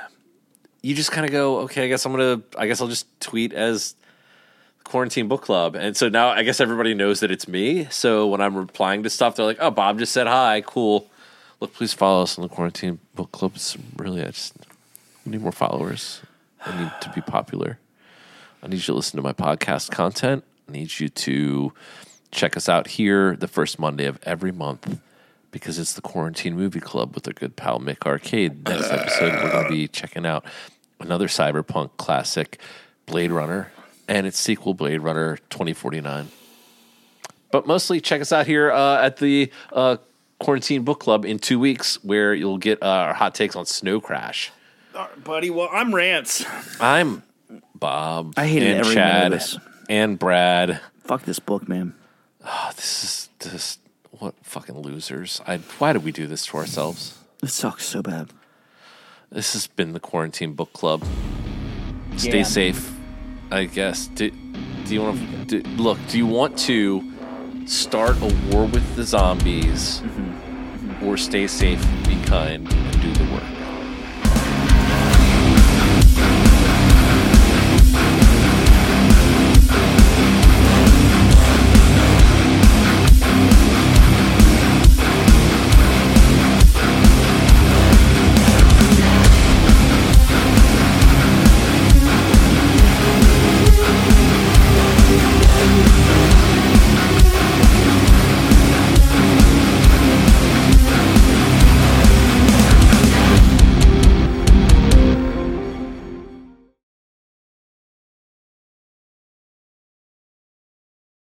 you just kind of go, okay, I guess I'm gonna I guess I'll just tweet as Quarantine Book Club. And so now I guess everybody knows that it's me. So when I'm replying to stuff, they're like, oh, Bob just said hi, cool. Look, please follow us on the Quarantine Book Club. It's really I just need more followers. I need to be popular. I need you to listen to my podcast content. I need you to check us out here the first Monday of every month because it's the Quarantine Movie Club with our good pal Mick Arcade. Next episode, we're going to be checking out another cyberpunk classic, Blade Runner, and its sequel, Blade Runner twenty forty-nine. But mostly check us out here uh, at the uh, Quarantine Book Club in two weeks where you'll get uh, our hot takes on Snow Crash. All right, buddy, well, I'm Rance. I'm Bob. I hated and every Chad. minute of this. And Brad. Fuck this book, man. Oh, this is this. What fucking losers! I. Why did we do this to ourselves? It sucks so bad. This has been the Quarantine Book Club. Stay yeah. safe, I guess. Do, do you want to look? Do you want to start a war with the zombies, mm-hmm. Mm-hmm. or stay safe, be kind, and do the work?